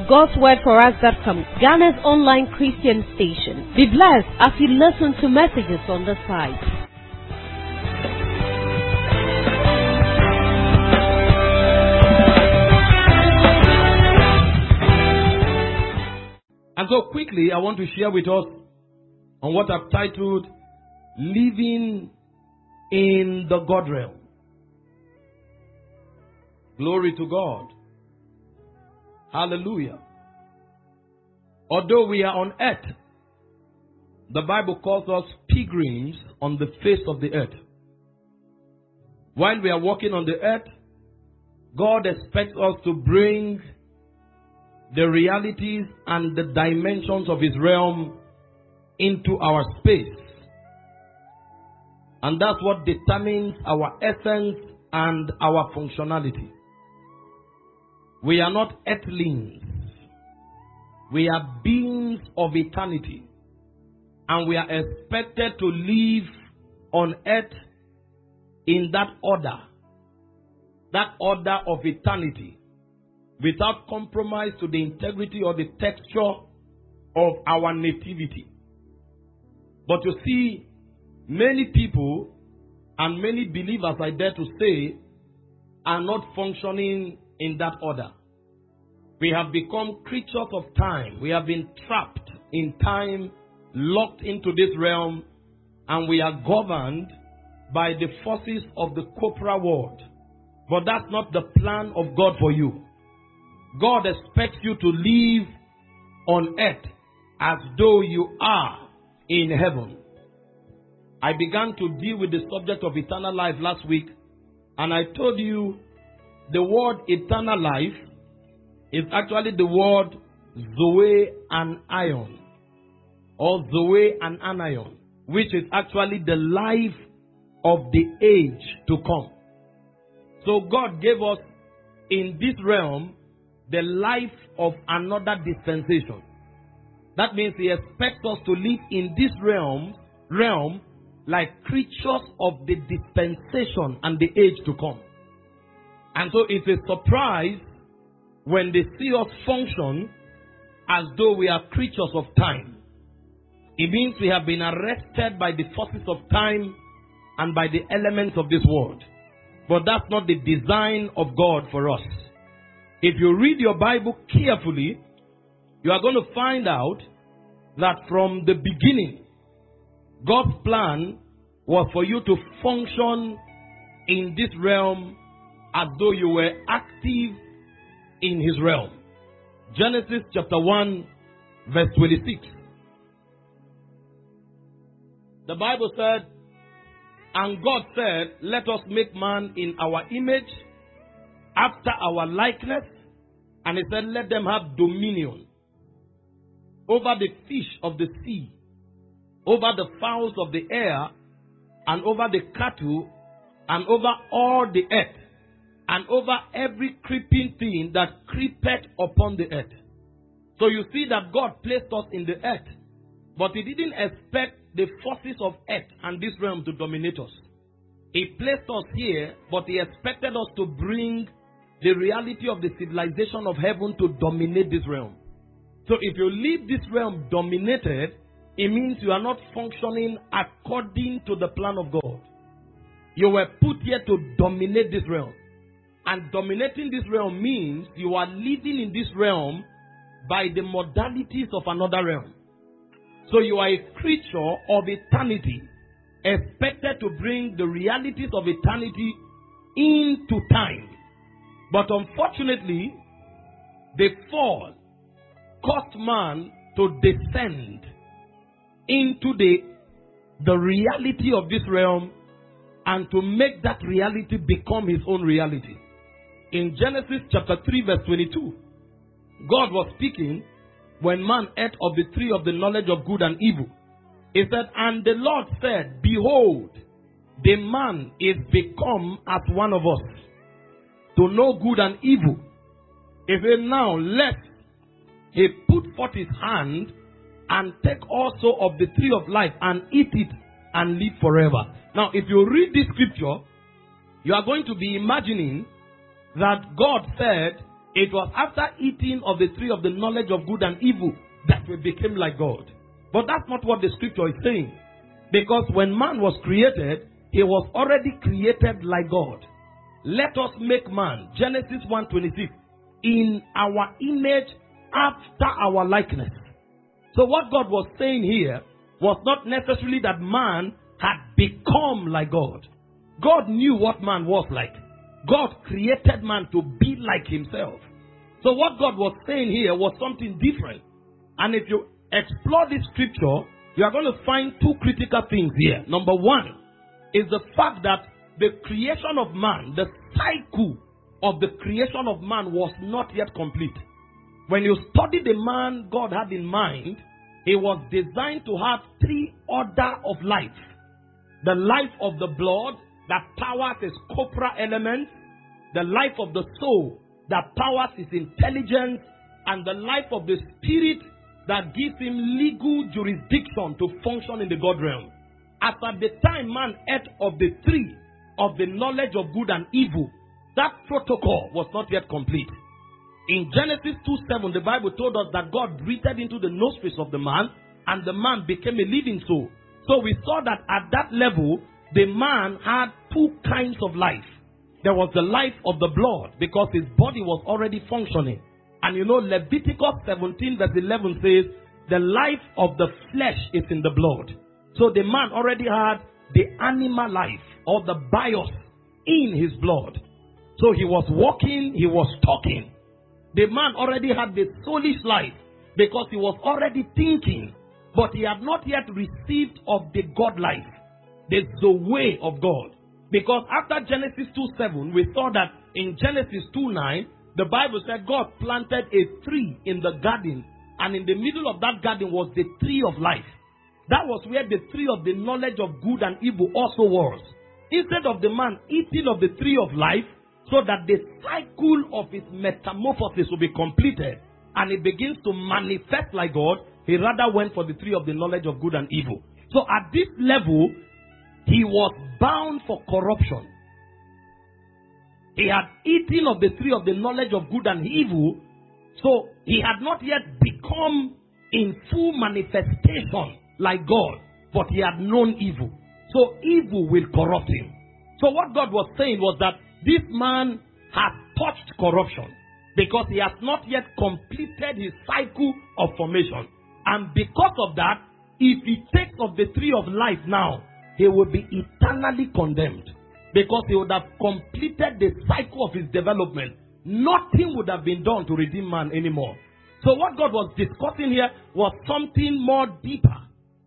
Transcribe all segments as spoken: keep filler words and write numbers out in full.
of God's Word for Us dot com, Ghana's online Christian station. Be blessed as you listen to messages on the site. And so quickly, I want to share with us on what I've titled, Living in the God Realm. Glory to God. Hallelujah. Although we are on earth, the Bible calls us pilgrims on the face of the earth. While we are walking on the earth, God expects us to bring the realities and the dimensions of His realm into our space. And that's what determines our essence and our functionality. We are not earthlings. We are beings of eternity. And we are expected to live on earth in that order. That order of eternity. Without compromise to the integrity or the texture of our nativity. But you see, many people and many believers, I dare to say, are not functioning in that order. We have become creatures of time. We have been trapped in time, locked into this realm, and we are governed by the forces of the corporal world. But that's not the plan of God for you. God expects you to live on earth as though you are in heaven. I began to deal with the subject of eternal life last week, and I told you the word eternal life is actually the word Zoe and Ion, or Zoe and Anion, which is actually the life of the age to come. So God gave us in this realm the life of another dispensation. That means He expects us to live in this realm, realm like creatures of the dispensation and the age to come. And so it's a surprise when they see us function as though we are creatures of time. It means we have been arrested by the forces of time and by the elements of this world. But that's not the design of God for us. If you read your Bible carefully, you are going to find out that from the beginning, God's plan was for you to function in this realm as though you were active in His realm. Genesis chapter one, verse twenty-six. The Bible said, and God said, let us make man in our image, after our likeness, and He said, let them have dominion over the fish of the sea, over the fowls of the air, and over the cattle, and over all the earth, and over every creeping thing that creepeth upon the earth. So you see that God placed us in the earth, but He didn't expect the forces of earth and this realm to dominate us. He placed us here, but He expected us to bring the reality of the civilization of heaven to dominate this realm. So if you leave this realm dominated, it means you are not functioning according to the plan of God. You were put here to dominate this realm. And dominating this realm means you are living in this realm by the modalities of another realm. So you are a creature of eternity, expected to bring the realities of eternity into time. But unfortunately, the fall caused man to descend into the, the reality of this realm and to make that reality become his own reality. In Genesis chapter three verse twenty-two, God was speaking when man ate of the tree of the knowledge of good and evil. He said, and the Lord said, behold, the man is become as one of us, to know good and evil. He said, now let he put forth his hand and take also of the tree of life and eat it and live forever. Now, if you read this scripture, you are going to be imagining that God said It was after eating of the tree of the knowledge of good and evil that we became like God. But that's not what the scripture is saying. Because when man was created, he was already created like God. Let us make man, Genesis one twenty-six, in our image after our likeness. So what God was saying here was not necessarily that man had become like God. God knew what man was like. God created man to be like himself. So what God was saying here was something different. And if you explore this scripture, you are going to find two critical things here. Number one is the fact that the creation of man, the cycle of the creation of man was not yet complete. When you study the man God had in mind, he was designed to have three order of life. The life of the blood that powers his corporal elements, the life of the soul that powers his intelligence, and the life of the spirit that gives him legal jurisdiction to function in the God realm. As at the time man ate of the tree of the knowledge of good and evil, that protocol was not yet complete. In Genesis two seven, the Bible told us that God breathed into the nostrils of the man, and the man became a living soul. So we saw that at that level, the man had two kinds of life. There was the life of the blood, because his body was already functioning. And you know, Leviticus seventeen verse eleven says, the life of the flesh is in the blood. So the man already had the animal life, or the bios, in his blood. So he was walking, he was talking. The man already had the soulish life, because he was already thinking, but he had not yet received of the God life, the Zoe of God. Because after Genesis two seven, we saw that in Genesis two nine, the Bible said God planted a tree in the garden, and in the middle of that garden was the tree of life. That was where the tree of the knowledge of good and evil also was. Instead of the man eating of the tree of life, so that the cycle of his metamorphosis will be completed, and it begins to manifest like God, he rather went for the tree of the knowledge of good and evil. So at this level, he was bound for corruption. He had eaten of the tree of the knowledge of good and evil, so he had not yet become in full manifestation like God, but he had known evil. So evil will corrupt him. So what God was saying was that this man has touched corruption, because he has not yet completed his cycle of formation. And because of that, if he takes of the tree of life now, he will be eternally condemned, because he would have completed the cycle of his development. Nothing would have been done to redeem man anymore. So what God was discussing here was something more deeper.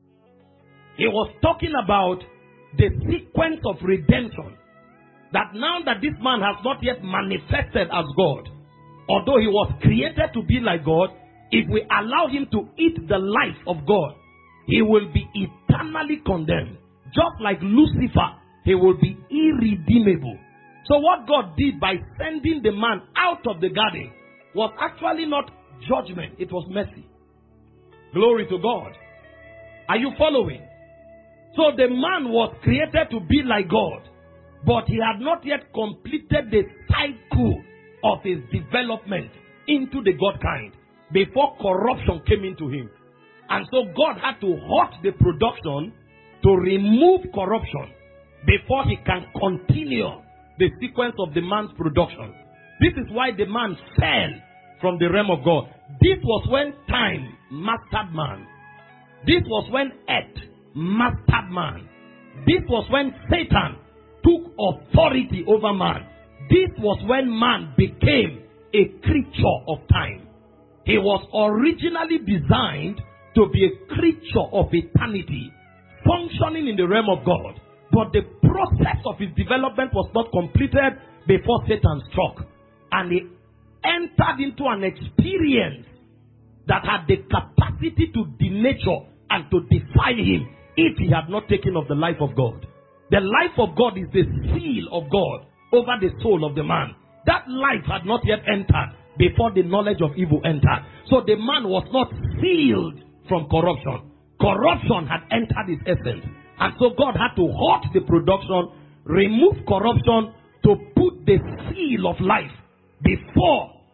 He was talking about the sequence of redemption. That now that this man has not yet manifested as God, although he was created to be like God, if we allow him to eat the life of God, he will be eternally condemned. Just like Lucifer, he will be irredeemable. So what God did by sending the man out of the garden was actually not judgment, it was mercy. Glory to God. Are you following? So the man was created to be like God, but he had not yet completed the cycle of his development into the God kind before corruption came into him. And so God had to halt the production to remove corruption before he can continue the sequence of the man's production. This is why the man fell from the realm of God. This was when time mastered man. This was when earth mastered man. This was when Satan took authority over man. This was when man became a creature of time. He was originally designed to be a creature of eternity, functioning in the realm of God. But the process of his development was not completed before Satan struck. And he entered into an experience that had the capacity to denature and to defy him if he had not taken of the life of God. The life of God is the seal of God over the soul of the man. That life had not yet entered before the knowledge of evil entered. So the man was not sealed from corruption. Corruption had entered his essence. And so God had to halt the production, remove corruption to put the seal of life before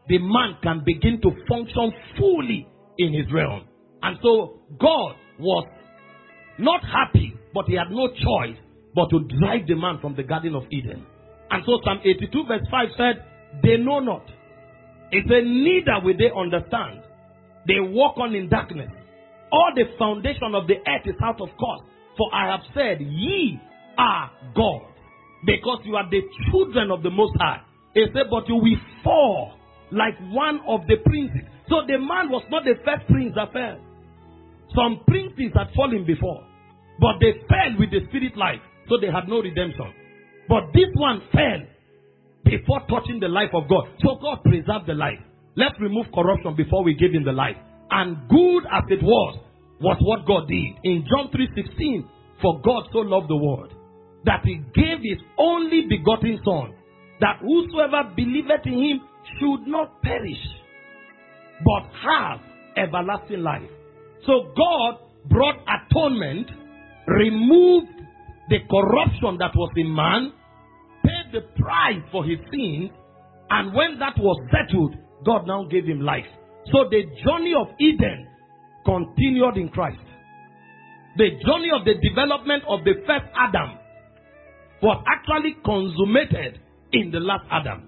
the man can begin to function fully in his realm. And so God was not happy, but he had no choice but to drive the man from the Garden of Eden. And so Psalm eighty-two verse five said, they know not. It said, neither will they understand. They walk on in darkness. All the foundation of the earth is out of course. For I have said, ye are God, because you are the children of the Most High. He said, but you will fall like one of the princes. So the man was not the first prince that fell. Some princes had fallen before, but they fell with the spirit life, so they had no redemption. But this one fell before touching the life of God. So God preserved the life. Let's remove corruption before we give him the life. And good as it was, was what God did. In John three sixteen, for God so loved the world, that he gave his only begotten Son, that whosoever believeth in him should not perish, but have everlasting life. So God brought atonement, removed the corruption that was in man, paid the price for his sins, and when that was settled, God now gave him life. So the journey of Eden continued in Christ. The journey of the development of the first Adam was actually consummated in the last Adam.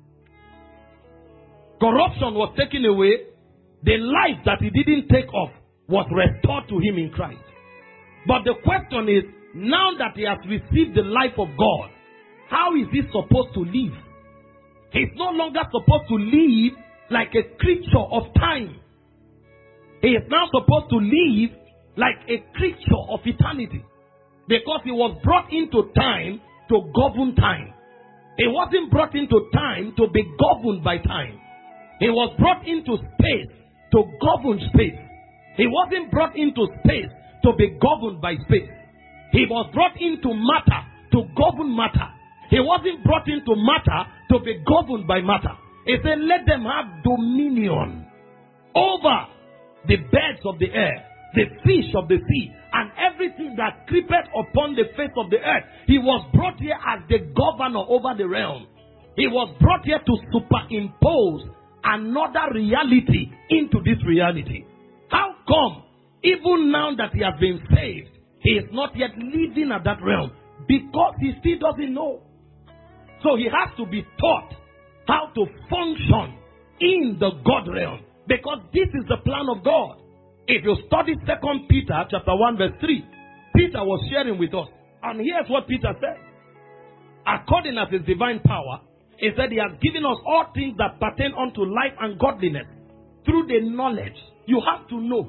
Corruption was taken away. The life that he didn't take off was restored to him in Christ. But the question is, now that he has received the life of God, how is he supposed to live? He's no longer supposed to live like a creature of time. He is now supposed to live like a creature of eternity, because he was brought into time to govern time. He wasn't brought into time to be governed by time. He was brought into space to govern space. He wasn't brought into space to be governed by space. He was brought into matter to govern matter. He wasn't brought into matter to be governed by matter. He said, let them have dominion over the birds of the air, the fish of the sea, and everything that creepeth upon the face of the earth. He was brought here as the governor over the realm. He was brought here to superimpose another reality into this reality. How come, even now that he has been saved, he is not yet living at that realm? Because he still doesn't know. So he has to be taught how to function in the God realm, because this is the plan of God. If you study Second Peter chapter one verse three, Peter was sharing with us, and here's what Peter said. According as his divine power, he said he has given us all things that pertain unto life and godliness through the knowledge. You have to know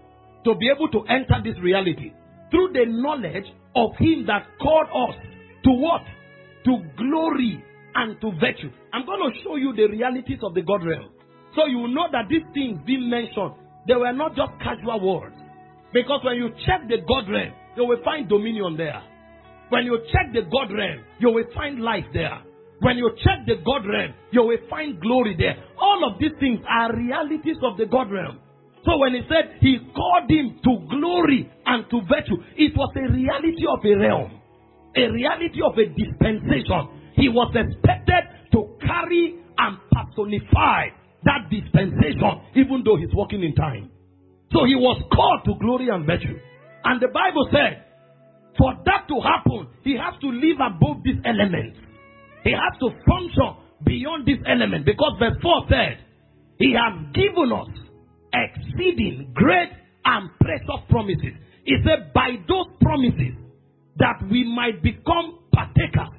to be able to enter this reality. Through the knowledge of him that called us to what? To glory and to virtue. I'm going to show you the realities of the God realm, so you will know that these things being mentioned, they were not just casual words. Because when you check the God realm, you will find dominion there. When you check the God realm, you will find life there. When you check the God realm, you will find glory there. All of these things are realities of the God realm. So when he said he called him to glory and to virtue, it was a reality of a realm, a reality of a dispensation. He was expected to carry and personify that dispensation, even though he's walking in time. So he was called to glory and virtue. And the Bible said, for that to happen, he has to live above these elements. He has to function beyond this element, because verse four said, he has given us exceeding great and precious promises. He said, by those promises, that we might become partakers.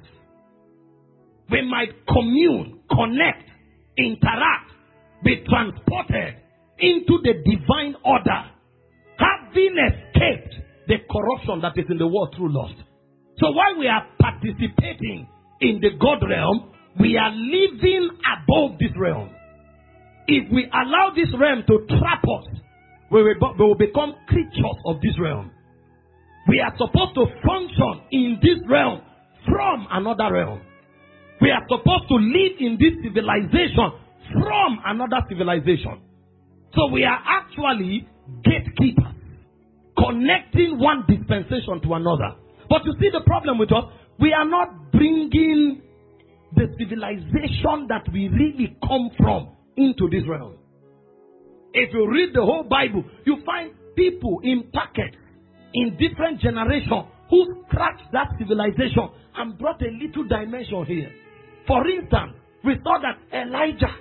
We might commune, connect, interact, be transported into the divine order, having escaped the corruption that is in the world through lust. So while we are participating in the God realm, we are living above this realm. If we allow this realm to trap us, we will, we will become creatures of this realm. We are supposed to function in this realm from another realm. We are supposed to live in this civilization from another civilization. So we are actually gatekeepers, connecting one dispensation to another. But you see the problem with us, we are not bringing the civilization that we really come from into this realm. If you read the whole Bible, you find people in packets in different generations who scratched that civilization and brought a little dimension here. For instance, we saw that Elijah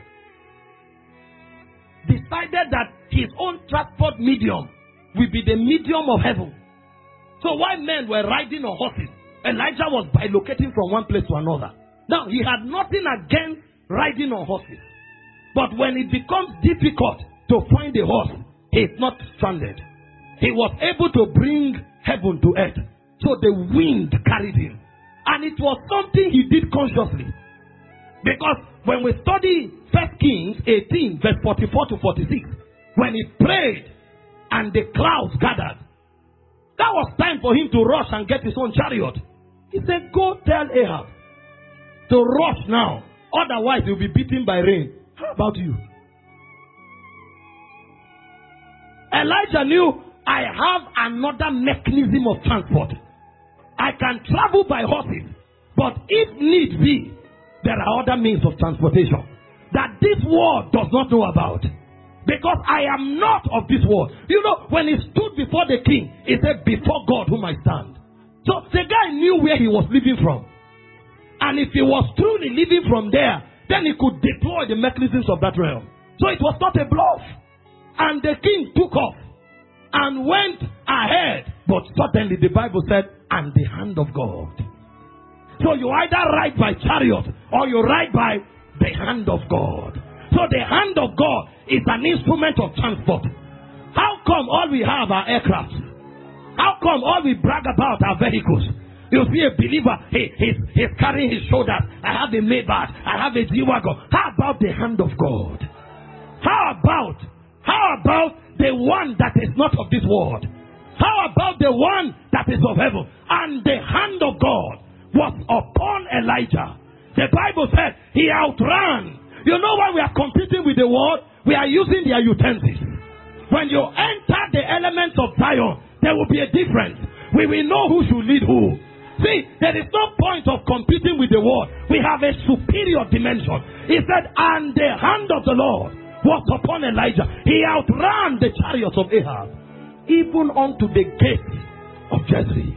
decided that his own transport medium will be the medium of heaven. So while men were riding on horses, Elijah was bilocating from one place to another. Now, he had nothing against riding on horses. But when it becomes difficult to find a horse, he is not stranded. He was able to bring heaven to earth. So the wind carried him. And it was something he did consciously. Because when we study First Kings eighteen, verse forty-four to forty-six, when he prayed and the clouds gathered, that was time for him to rush and get his own chariot. He said, go tell Ahab to rush now. Otherwise, he'll be beaten by rain. How about you? Elijah knew, I have another mechanism of transport. I can travel by horses. But if need be, there are other means of transportation that this world does not know about. Because I am not of this world. You know, when he stood before the king, he said, before God whom I stand. So the guy knew where he was living from. And if he was truly living from there, then he could deploy the mechanisms of that realm. So it was not a bluff. And the king took off and went ahead. But suddenly the Bible said, and the hand of God. So you either ride by chariot or you ride by the hand of God. So the hand of God is an instrument of transport. How come all we have are aircrafts? How come all we brag about are vehicles? You see a believer, he, he's, he's carrying his shoulders. I have a Maybach, I have a G-Wagon. How about the hand of God? How about, how about the one that is not of this world? How about the one that is of heaven? And the hand of God was upon Elijah. The Bible said he outran. You know why we are competing with the world? We are using their utensils. When you enter the elements of Zion, there will be a difference. We will know who should lead who. See, there is no point of competing with the world. We have a superior dimension. He said, and the hand of the Lord was upon Elijah. He outran the chariots of Ahab, even unto the gate of Jezreel.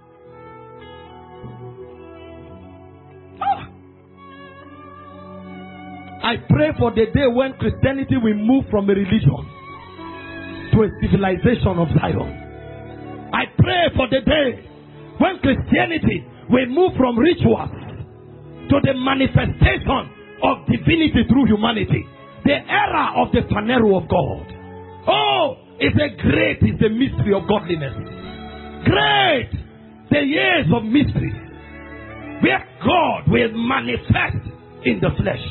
Ah. I pray for the day when Christianity will move from a religion to a civilization of Zion. I pray for the day when Christianity will move from rituals to the manifestation of divinity through humanity. The era of the Phaneroo of God. Oh, it's a great, it's the mystery of godliness. Great, the years of mystery, where God will manifest in the flesh.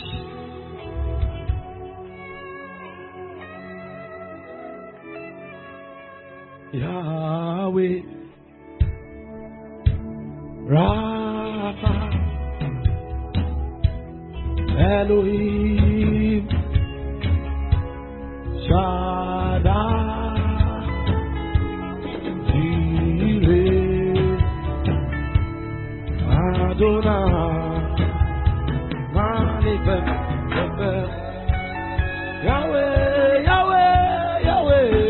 Yahweh, Rapha, Elohim, Shaddai, Jireh, Adonai, manifest, Yahweh, Yahweh, Yahweh.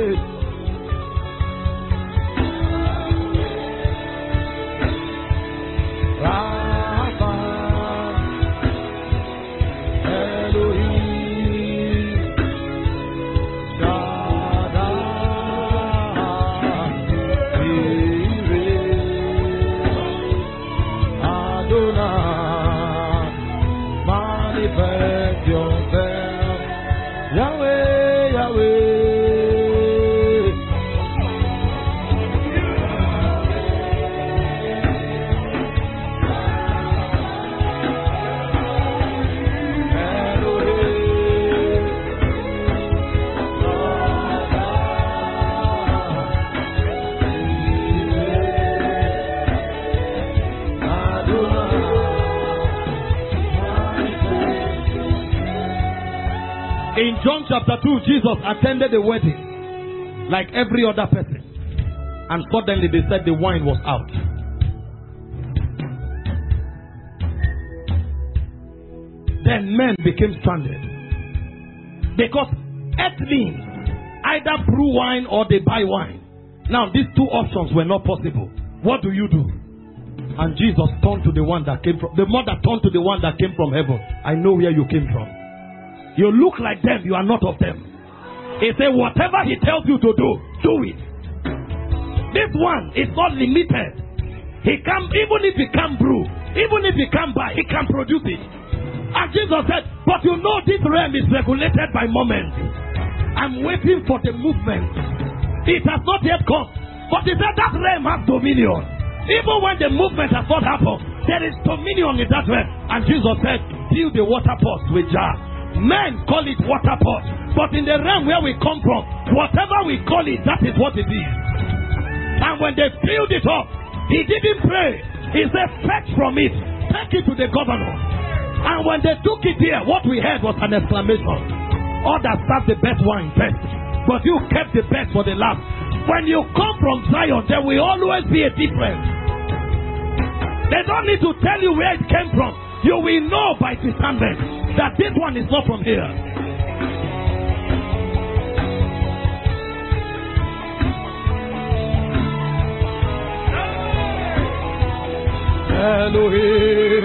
In John chapter two, Jesus attended a wedding like every other person. And suddenly they said the wine was out. Then men became stranded. Because earthlings either brew wine or they buy wine. Now, these two options were not possible. What do you do? And Jesus turned to the one that came from, the mother turned to the one that came from heaven. I know where you came from. You look like them, you are not of them. He said, whatever he tells you to do, do it. This one is not limited. He can, even if he can brew, even if he can buy, he can produce it. And Jesus said, but you know this realm is regulated by moments. I'm waiting for the movement. It has not yet come. But he said that realm has dominion. Even when the movement has not happened, there is dominion in that realm. And Jesus said, fill the water pots with jar. Men call it water pot. But in the realm where we come from, whatever we call it, that is what it is. And when they filled it up, he didn't pray. He said, fetch from it. Take it to the governor. And when they took it here, what we heard was an exclamation. Others serve the best wine first, but you kept the best for the last. When you come from Zion, there will always be a difference. They don't need to tell you where it came from. You will know by discernment that this one is not from here. Elohim,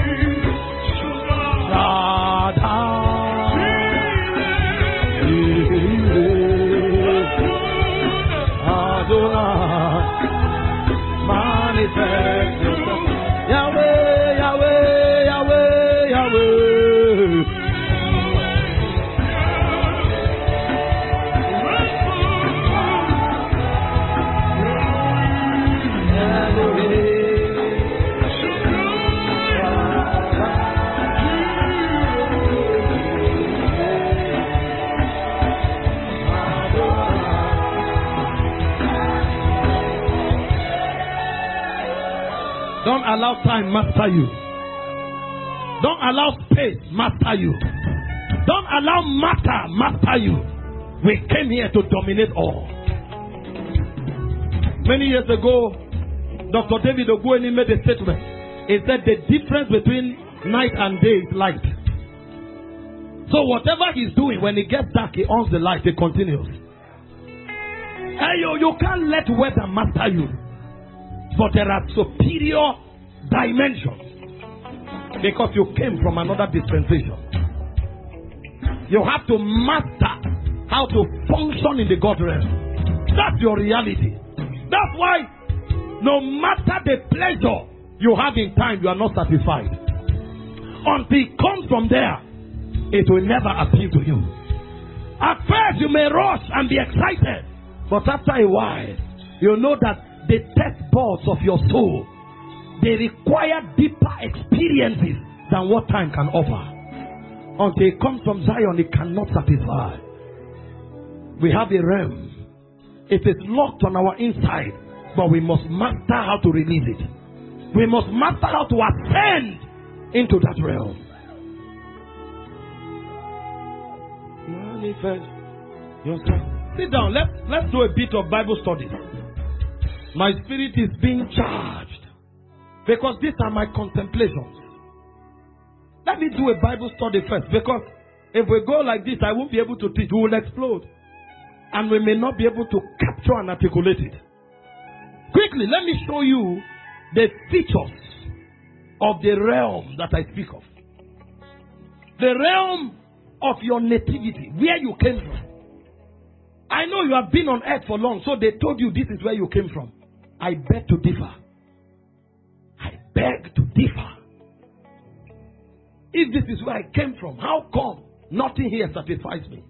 Radha. Manifest yourself. Yahweh, Yahweh, Yahweh, Yahweh. Don't allow time master you. Don't allow space master you. Don't allow matter master you. We came here to dominate all. Many years ago, Doctor David Ogbueni made a statement. He said the difference between night and day is light. So whatever he's doing, when it gets dark, he owns the light. He continues. Hey, you, you can't let weather master you. But there are superior dimensions because you came from another dispensation. You have to master how to function in the God realm. That's your reality. That's why no matter the pleasure you have in time, you are not satisfied. Until it comes from there, it will never appeal to you. At first you may rush and be excited, but after a while, you know that the test boards of your soul, they require deeper experiences than what time can offer. Until it comes from Zion, it cannot satisfy. We have a realm. It is locked on our inside, but we must master how to release it. We must master how to ascend into that realm. Manifest yourself. Sit down. Let's, let's do a bit of Bible study. My spirit is being charged because these are my contemplations. Let me do a Bible study first, because if we go like this, I won't be able to teach. We will explode. And we may not be able to capture and articulate it. Quickly, let me show you the features of the realm that I speak of. The realm of your nativity, where you came from. I know you have been on earth for long, so they told you this is where you came from. I beg to differ. I beg to differ. If this is where I came from, how come nothing here satisfies me?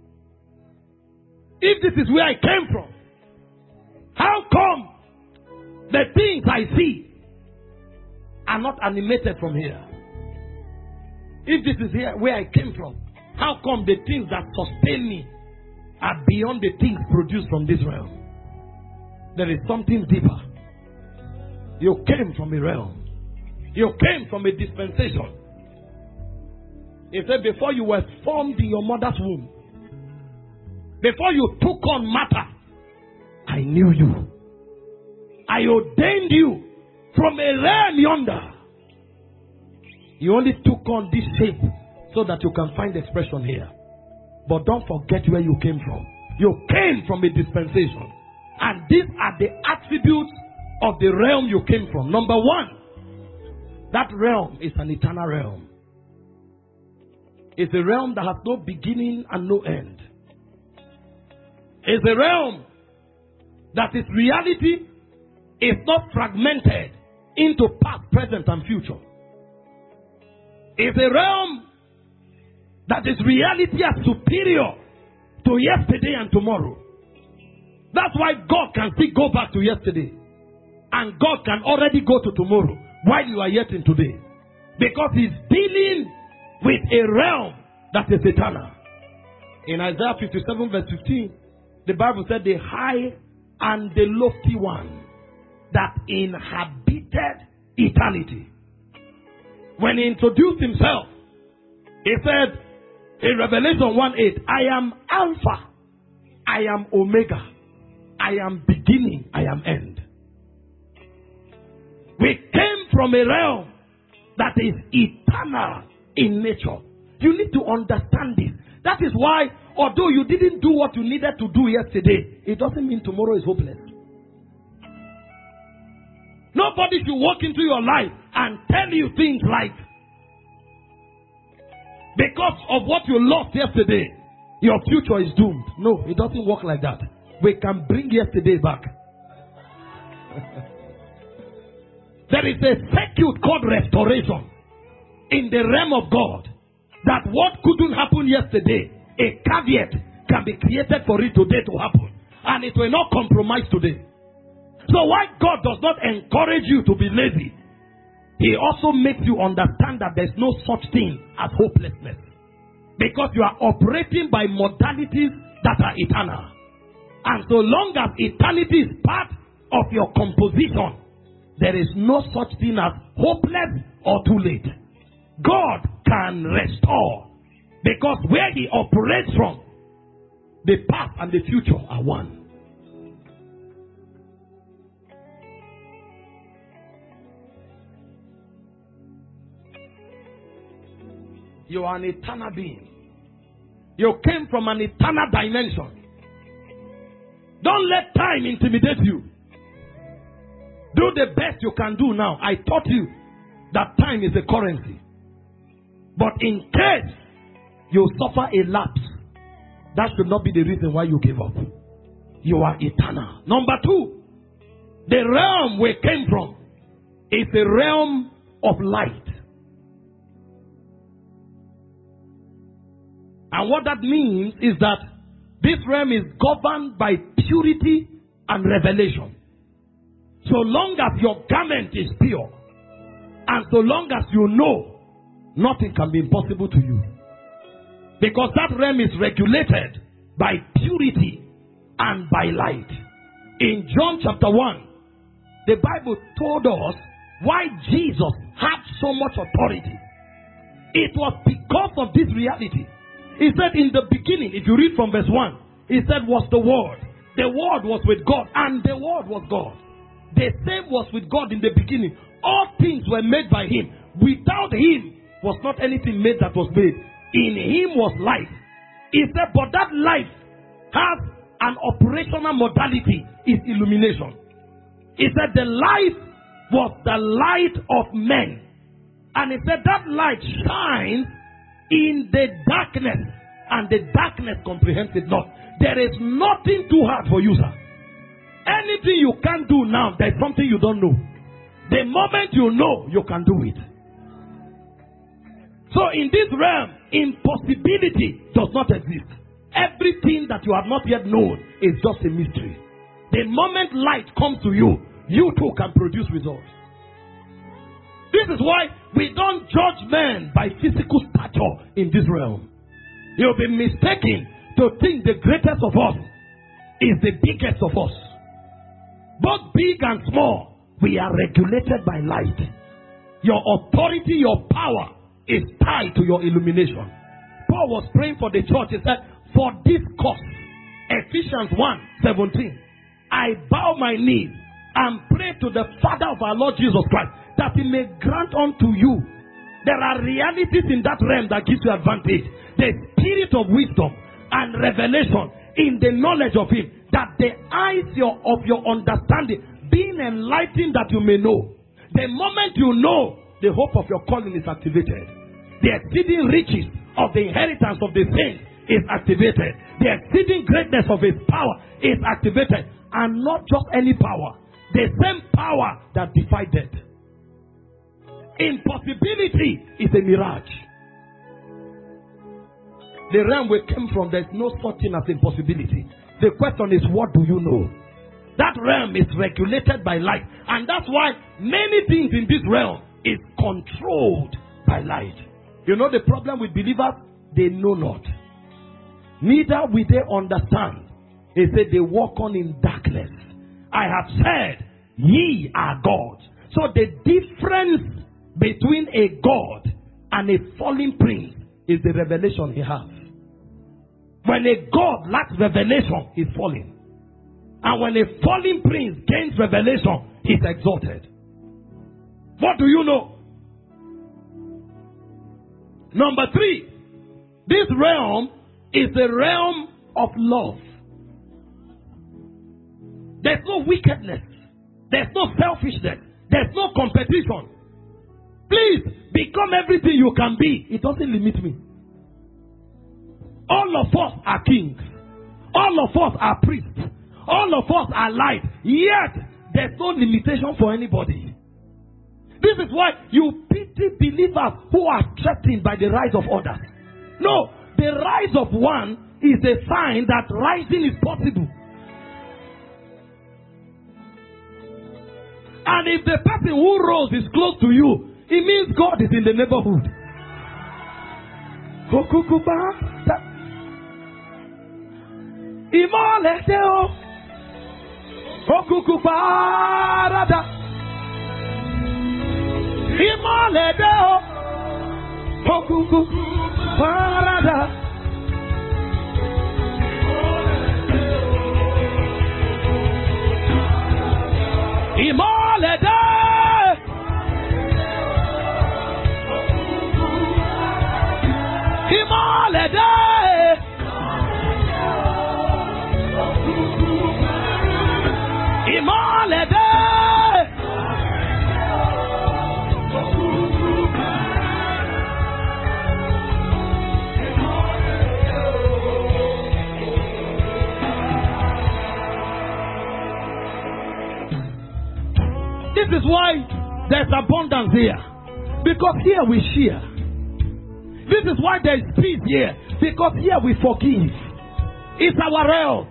If this is where I came from, how come the things I see are not animated from here? If this is here where I came from, how come the things that sustain me are beyond the things produced from this realm? There is something deeper. You came from a realm. You came from a dispensation. He said before you were formed in your mother's womb, before you took on matter, I knew you. I ordained you from a realm yonder. You only took on this shape so that you can find expression here. But don't forget where you came from. You came from a dispensation. And these are the attributes of the realm you came from. Number one, that realm is an eternal realm. It's a realm that has no beginning and no end. It's a realm that its reality is not fragmented into past, present, and future. It's a realm that its reality is superior to yesterday and tomorrow. That's why God can still go back to yesterday. And God can already go to tomorrow while you are yet in today. Because He's dealing with a realm that is eternal. In Isaiah fifty-seven verse fifteen, the Bible said, the high and the lofty one that inhabited eternity. When He introduced Himself, He said in Revelation one eight, I am Alpha, I am Omega, I am beginning, I am end. We came from a realm that is eternal in nature. You need to understand this. That is why, although you didn't do what you needed to do yesterday, it doesn't mean tomorrow is hopeless. Nobody should walk into your life and tell you things like, because of what you lost yesterday, your future is doomed. No, it doesn't work like that. We can bring yesterday back. There is a circuit called restoration in the realm of God. That what couldn't happen yesterday, a caveat can be created for it today to happen. And it will not compromise today. So why God does not encourage you to be lazy, He also makes you understand that there's no such thing as hopelessness. Because you are operating by modalities that are eternal. And so long as eternity is part of your composition, there is no such thing as hopeless or too late. God can restore. Because where He operates from, the past and the future are one. You are an eternal being. You came from an eternal dimension. Don't let time intimidate you. Do the best you can do now. I taught you that time is a currency. But in case you suffer a lapse, that should not be the reason why you give up. You are eternal. Number two, the realm we came from is a realm of light. And what that means is that this realm is governed by purity and revelation. So long as your garment is pure, and so long as you know, nothing can be impossible to you. Because that realm is regulated by purity and by light. In John chapter one, the Bible told us why Jesus had so much authority. It was because of this reality. He said in the beginning, if you read from verse one, He said was the Word. The Word was with God, and the Word was God. The same was with God in the beginning. All things were made by Him. Without Him was not anything made that was made. In Him was life. He said, but that life has an operational modality, is illumination. He said the light was the light of men. And He said that light shines in the darkness, and the darkness comprehends it not. There is nothing too hard for you, sir. Anything you can't do now, there's something you don't know. The moment you know, you can do it. So in this realm, impossibility does not exist. Everything that you have not yet known is just a mystery. The moment light comes to you, you too can produce results. This is why we don't judge men by physical stature in this realm. You'll be mistaken to think the greatest of us is the biggest of us. Both big and small, we are regulated by light. Your authority, your power is tied to your illumination. Paul was praying for the church. He said, for this cause, Ephesians one seventeen, I bow my knees and pray to the Father of our Lord Jesus Christ, that He may grant unto you. There are realities in that realm that gives you advantage. The spirit of wisdom, and revelation in the knowledge of Him, that the eyes your, of your understanding being enlightened, that you may know. The moment you know, the hope of your calling is activated. The exceeding riches of the inheritance of the saints is activated. The exceeding greatness of His power is activated. And not just any power, the same power that defied death. Impossibility is a mirage. The realm we came from, there's no such thing as impossibility. The question is, what do you know? That realm is regulated by light. And that's why many things in this realm is controlled by light. You know the problem with believers? They know not. Neither will they understand. He said they walk on in darkness. I have said, ye are gods. So the difference between a god and a fallen prince is the revelation he has. When a god lacks revelation, he's fallen. And when a fallen prince gains revelation, he's exalted. What do you know? Number three, this realm is the realm of love. There's no wickedness. There's no selfishness. There's no competition. Please become everything you can be. It doesn't limit me. All of us are kings. All of us are priests. All of us are light. Yet, there's no limitation for anybody. This is why you pity believers who are threatened by the rise of others. No, the rise of one is a sign that rising is possible. And if the person who rose is close to you, it means God is in the neighborhood. This is why there's abundance here. Because here we share. This is why there is peace here. Because here we forgive. It's our realm.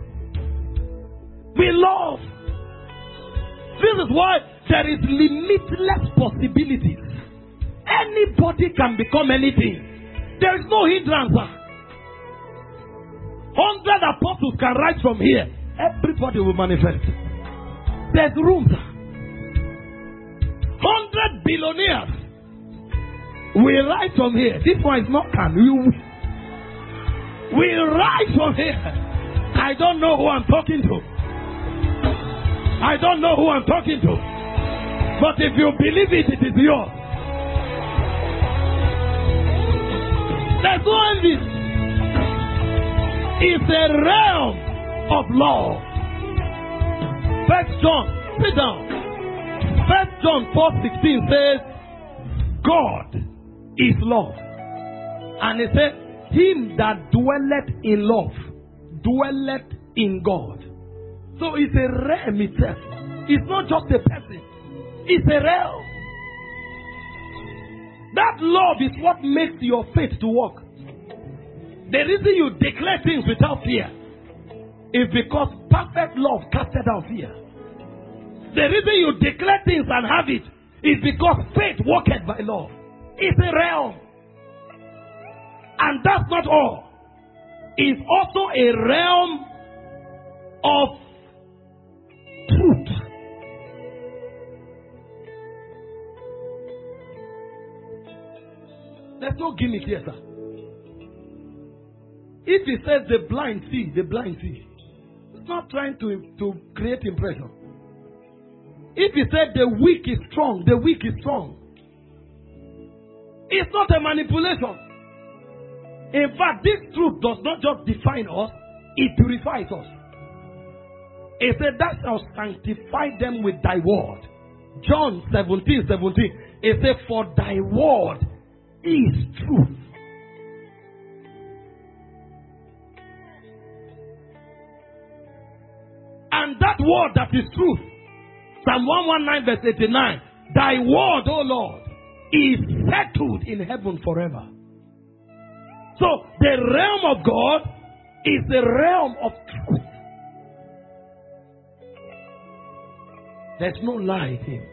We love. This is why there is limitless possibilities. Anybody can become anything. There is no hindrance. Hundred apostles can rise from here. Everybody will manifest. There's room. Hundred billionaires will rise from here. This one is not can. We will rise from here. I don't know who I'm talking to. I don't know who I'm talking to. But if you believe it, it is yours. There's no envy. It's a realm of love. First John, sit down. First John four sixteen says, God is love. And it says, him that dwelleth in love, dwelleth in God. So it's a realm itself. It's not just a person. It's a realm. That love is what makes your faith to work. The reason you declare things without fear is because perfect love casted out fear. The reason you declare things and have it is because faith worketh by love. It's a realm. And that's not all. It's also a realm of truth. There's no gimmick here, sir. If he says the blind see, the blind see. It's not trying to, to create impression. If he said the weak is strong, the weak is strong. It's not a manipulation. In fact, this truth does not just define us, it purifies us. It said, thou shalt sanctify them with thy word. John seventeen, seventeen. It said, for thy word is truth. And that word that is truth, Psalm one nineteen verse eighty-nine, thy word, O Lord, is settled in heaven forever. So the realm of God is the realm of truth. There's no lie in him.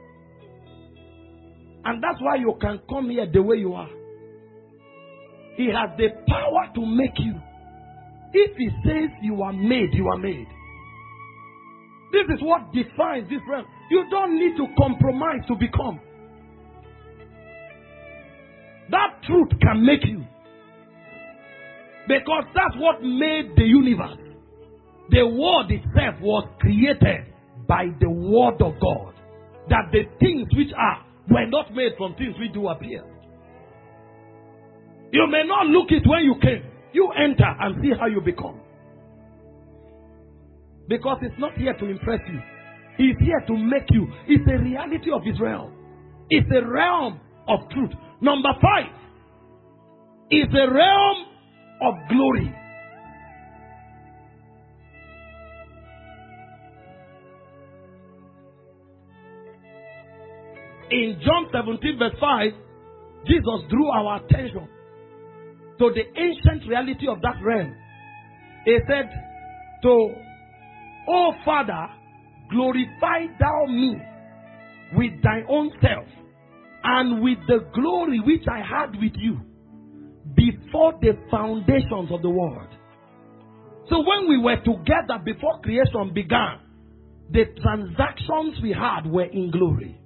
And that's why you can come here the way you are. He has the power to make you. If he says you are made, you are made. This is what defines this realm. You don't need to compromise to become. That truth can make you. Because that's what made the universe. The world itself was created by the word of God. That the things which are were not made from things which do appear. You may not look it when you came. You enter and see how you become. Because it's not here to impress you. He's here to make you. It's a reality of his realm. It's a realm of truth. Number five is a realm of glory. In John seventeen verse five, Jesus drew our attention to the ancient reality of that realm. He said, to, O Father, glorify thou me with thy own self and with the glory which I had with you before the foundations of the world. So when we were together before creation began, the transactions we had were in glory.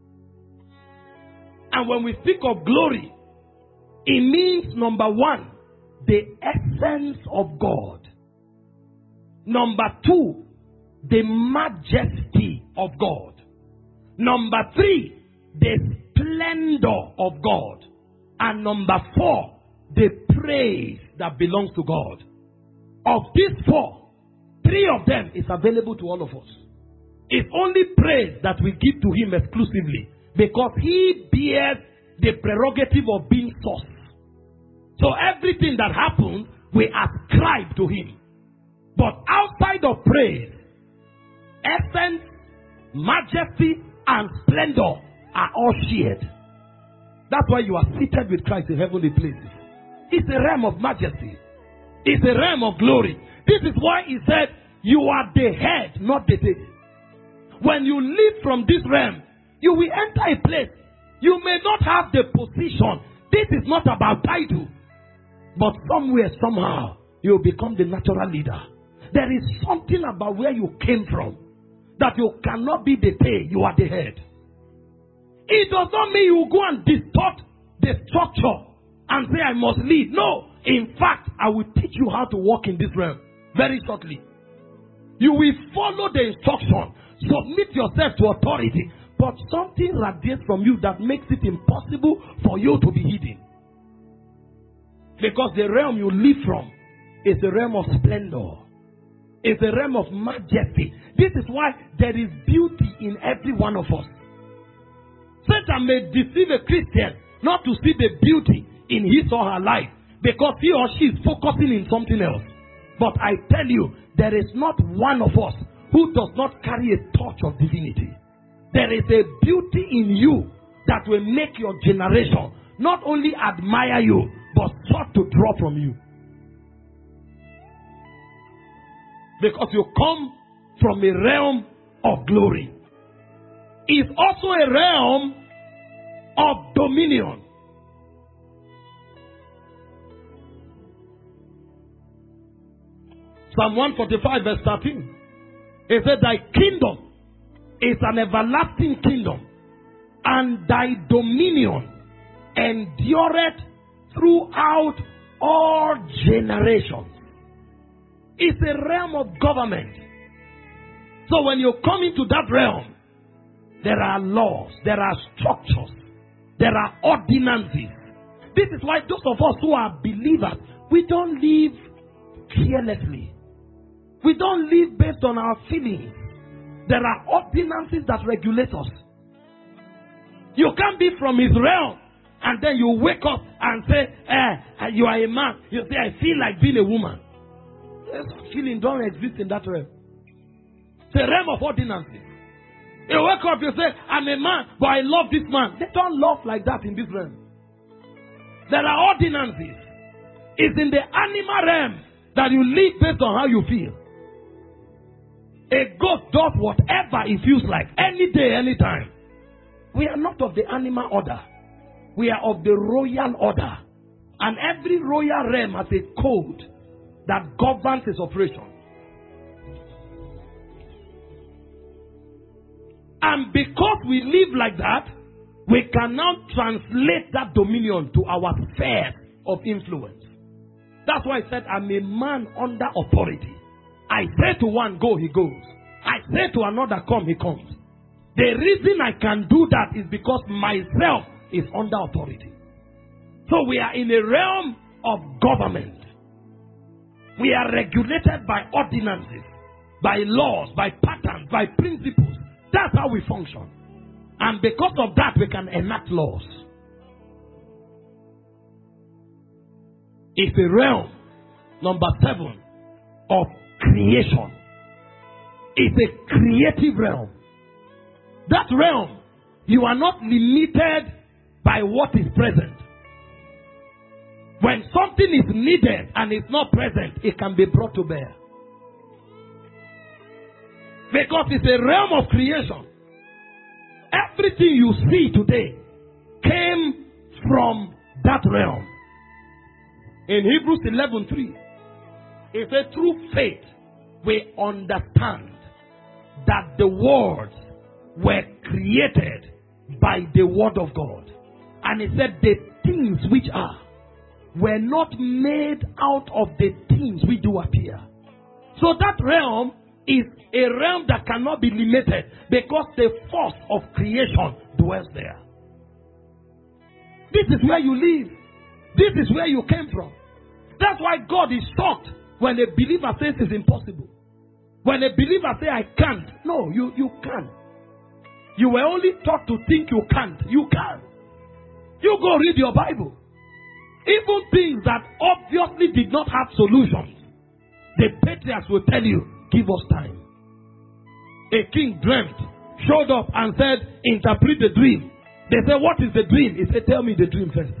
And when we speak of glory, it means, number one, the essence of God. Number two, the majesty of God. Number three, the splendor of God. And number four, the praise that belongs to God. Of these four, three of them is available to all of us. It's only praise that we give to him exclusively, because he bears the prerogative of being source. So everything that happens, we ascribe to him. But outside of praise, essence, majesty, and splendor are all shared. That's why you are seated with Christ in heavenly places. It's a realm of majesty. It's a realm of glory. This is why he said, you are the head, not the tail. When you live from this realm, you will enter a place. You may not have the position. This is not about title. But somewhere, somehow, you will become the natural leader. There is something about where you came from that you cannot be the tail, you are the head. It does not mean you go and distort the structure and say, I must lead. No. In fact, I will teach you how to walk in this realm very shortly. You will follow the instruction. Submit yourself to authority. But something radiates from you that makes it impossible for you to be hidden. Because the realm you live from is a realm of splendor. It's a realm of majesty. This is why there is beauty in every one of us. Satan may deceive a Christian not to see the beauty in his or her life, because he or she is focusing in something else. But I tell you, there is not one of us who does not carry a touch of divinity. There is a beauty in you that will make your generation not only admire you, but sought to draw from you. Because you come from a realm of glory. It's also a realm of dominion. Psalm one forty-five verse thirteen. It said, thy kingdom is an everlasting kingdom, and thy dominion endureth throughout all generations. It's a realm of government. So when you come into that realm, there are laws, there are structures, there are ordinances, This is why those of us who are believers, we don't live carelessly. We don't live based on our feelings. There are ordinances that regulate us. You can't be from his realm and then you wake up and say, eh, you are a man. You say, I feel like being a woman. Feeling don't exist in that realm. It's a realm of ordinances. You wake up, you say, I'm a man, but I love this man. They don't love like that in this realm. There are ordinances. It's in the animal realm that you live based on how you feel. A goat does whatever it feels like, any day, any time. We are not of the animal order. We are of the royal order. And every royal realm has a code that governs its operation. And because we live like that, we can now translate that dominion to our sphere of influence. That's why I said, I'm a man under authority. I say to one, go, he goes. I say to another, come, he comes. The reason I can do that is because myself is under authority. So we are in a realm of government. We are regulated by ordinances, by laws, by patterns, by principles. That's how we function. And because of that, we can enact laws. It's a realm, number seven, of creation. It's a creative realm. That realm, you are not limited by what is present. When something is needed and is not present, it can be brought to bear. Because it's a realm of creation. Everything you see today came from that realm. In Hebrews eleven three, it says, through faith we understand that the worlds were created by the word of God. And it said the things which are were not made out of the things which do appear. So that realm is a realm that cannot be limited because the force of creation dwells there. This is where you live. This is where you came from. That's why God is shocked when a believer says it's impossible. When a believer says, I can't. No, you, you can. You were only taught to think you can't. You can. You go read your Bible. Even things that obviously did not have solutions, the patriarchs will tell you, give us time. A king dreamt, showed up and said, interpret the dream. They said, what is the dream? He said, tell me the dream first.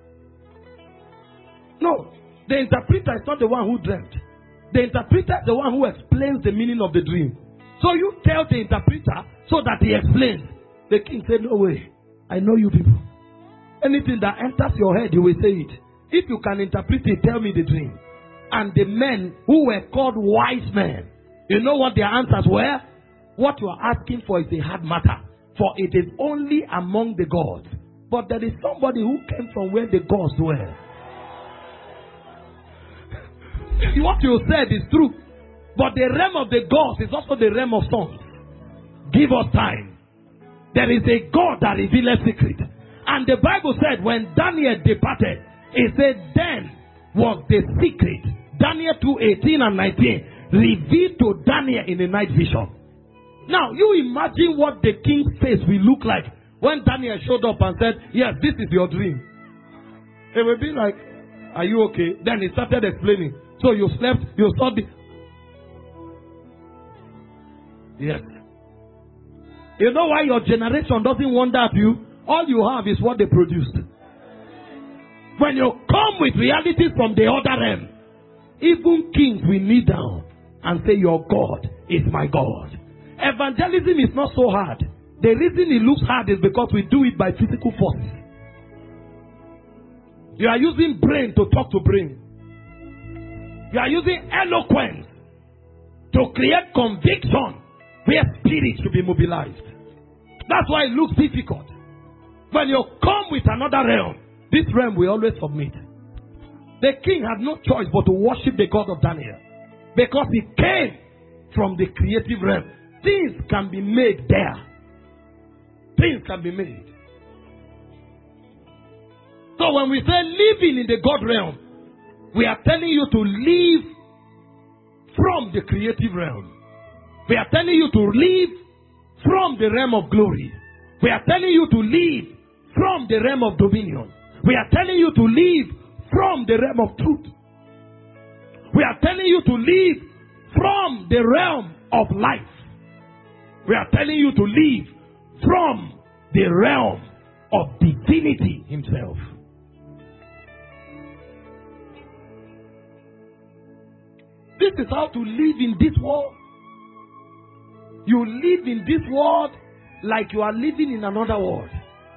No, the interpreter is not the one who dreamt. The interpreter is the one who explains the meaning of the dream. So you tell the interpreter so that he explains. The king said, no way. I know you people. Anything that enters your head, you will say it. If you can interpret it, tell me the dream. And the men who were called wise men, you know what their answers were? What you are asking for is a hard matter. For it is only among the gods. But there is somebody who came from where the gods were. What you said is true. But the realm of the gods is also the realm of sons. Give us time. There is a God that reveals secret. And the Bible said when Daniel departed, it said then was the secret. Daniel two eighteen and nineteen revealed to Daniel in a night vision. Now you imagine what the king's face will look like when Daniel showed up and said, yes, this is your dream. It will be like, are you okay? Then he started explaining. So you slept, you saw the... Yes. You know why your generation doesn't wonder at you? All you have is what they produced. When you come with realities from the other realm, even kings will kneel down and say, your God is my God. Evangelism is not so hard. The reason it looks hard is because we do it by physical forces. You are using brain to talk to brain. You are using eloquence to create conviction where spirit should be mobilized. That's why it looks difficult. When you come with another realm, this realm will always submit. The king had no choice but to worship the God of Daniel because he came from the creative realm. Things can be made there. Things can be made. So when we say living in the God realm, we are telling you to live from the creative realm. We are telling you to live from the realm of glory. We are telling you to live from the realm of dominion. We are telling you to live from the realm of truth. We are telling you to live from the realm of life. We are telling you to live from the realm of divinity himself. This is how to live in this world. You live in this world like you are living in another world.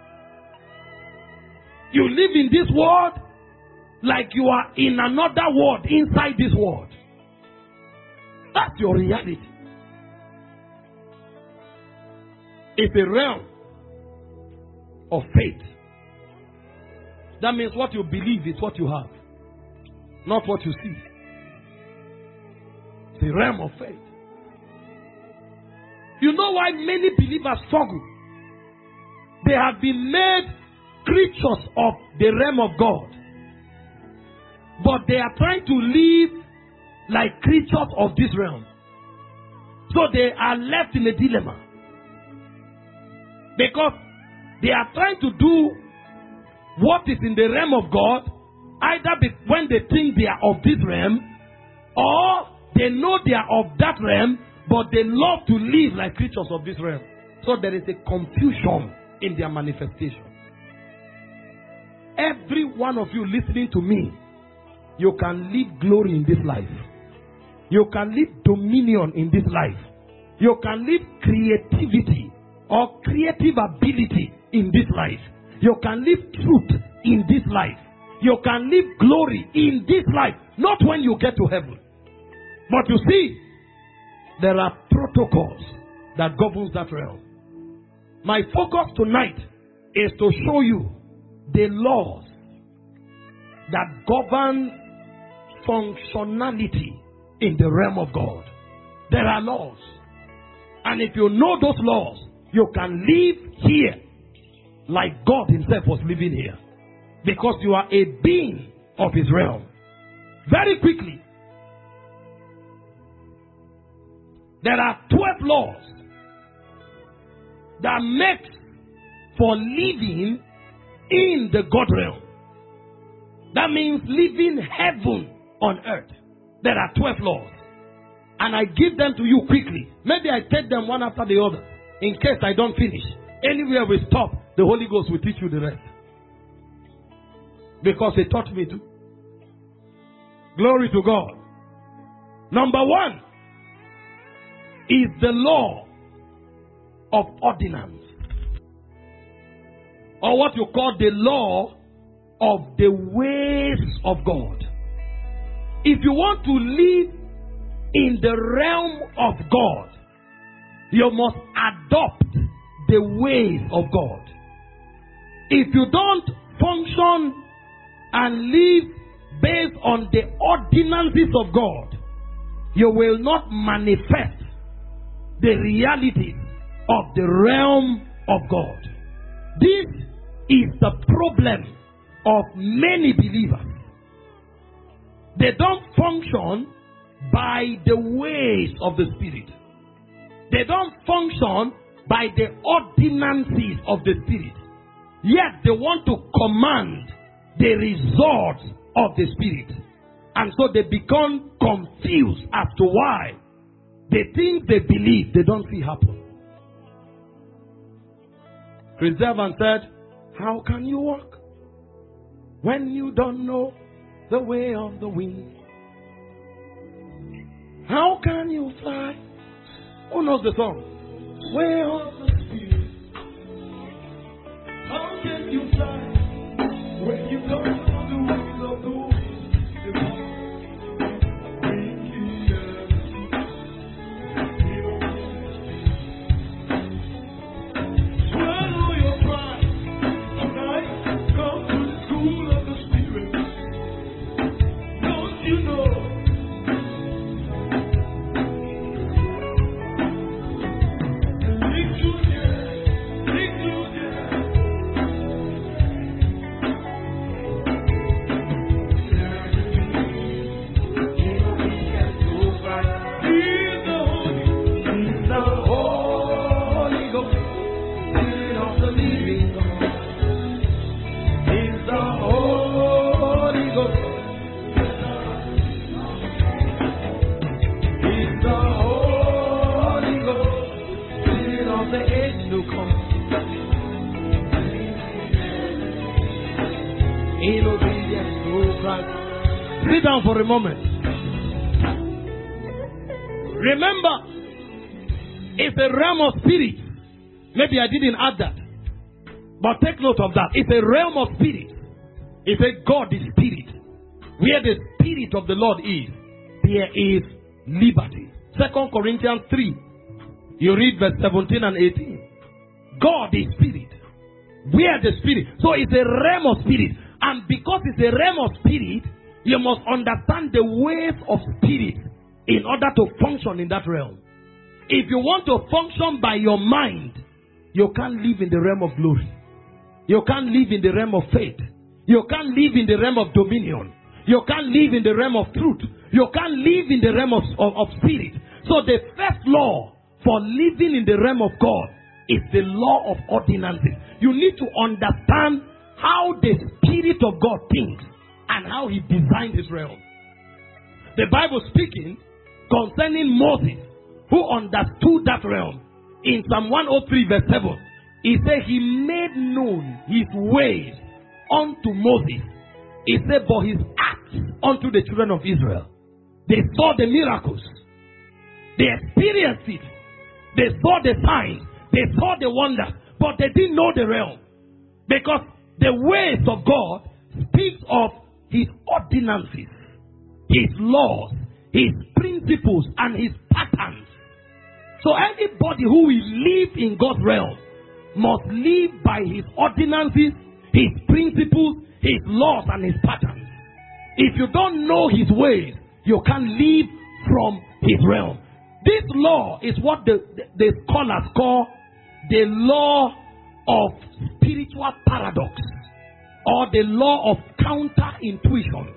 You live in this world like you are in another world inside this world. That's your reality. It's a realm of faith. That means what you believe is what you have, not what you see. It's a realm of faith. You know why many believers struggle? They have been made creatures of the realm of God, but they are trying to live like creatures of this realm. So they are left in a dilemma. Because they are trying to do what is in the realm of God, either when they think they are of this realm, or they know they are of that realm, but they love to live like creatures of this realm. So there is a confusion in their manifestation. Every one of you listening to me, you can live glory in this life. You can live dominion in this life. You can live creativity or creative ability in this life. You can live truth in this life. You can live glory in this life. Not when you get to heaven. But you see, there are protocols that govern that realm. My focus tonight is to show you the laws that govern functionality in the realm of God. There are laws. And if you know those laws, you can live here like God himself was living here. Because you are a being of his realm. Very quickly, there are twelve laws that make for living in the God realm. That means living heaven on earth. There are twelve laws. And I give them to you quickly. Maybe I take them one after the other. In case I don't finish. Anywhere we stop, the Holy Ghost will teach you the rest. Because he taught me to. Glory to God. Number one is the law of ordinance. Or what you call the law of the ways of God. If you want to live in the realm of God, you must adopt the ways of God. If you don't function and live based on the ordinances of God, you will not manifest the realities of the realm of God. This is the problem of many believers. They don't function by the ways of the Spirit. They don't function by the ordinances of the Spirit. Yet they want to command the results of the Spirit. And so they become confused as to why the things they believe they don't see happen. Chris Evans said, how can you walk when you don't know the way of the wind? How can you fly? Who knows the song? Way of the Spirit. How can you fly when you don't know the ways of the wind? Swallow your pride tonight. Come to the school of the Spirit. Don't you know? in obedience to Christ. Sit down for a moment. Remember, it's a realm of spirit. Maybe I didn't add that. But take note of that. It's a realm of spirit. It's a God is spirit. Where the spirit of the Lord is, there is liberty. Second Corinthians three. You read verse seventeen and eighteen. God is spirit. Where the spirit. So it's a realm of spirit. And because it's a realm of spirit, you must understand the ways of spirit in order to function in that realm. If you want to function by your mind, you can't live in the realm of glory. You can't live in the realm of faith. You can't live in the realm of dominion. You can't live in the realm of truth. You can't live in the realm of, of, of spirit. So the first law for living in the realm of God is the law of ordinances. You need to understand how the Spirit of God thinks and how He designed His realm. The Bible speaking concerning Moses, who understood that realm, in Psalm one oh three verse seven, He said He made known His ways unto Moses. He said, but His acts unto the children of Israel. They saw the miracles. They experienced it. They saw the signs. They saw the wonders. But they didn't know the realm. Because the ways of God speaks of His ordinances, His laws, His principles, and His patterns. So anybody who will live in God's realm must live by His ordinances, His principles, His laws, and His patterns. If you don't know His ways, you can't live from His realm. This law is what the, the, the scholars call the law of spiritual paradox, or the law of counter-intuition.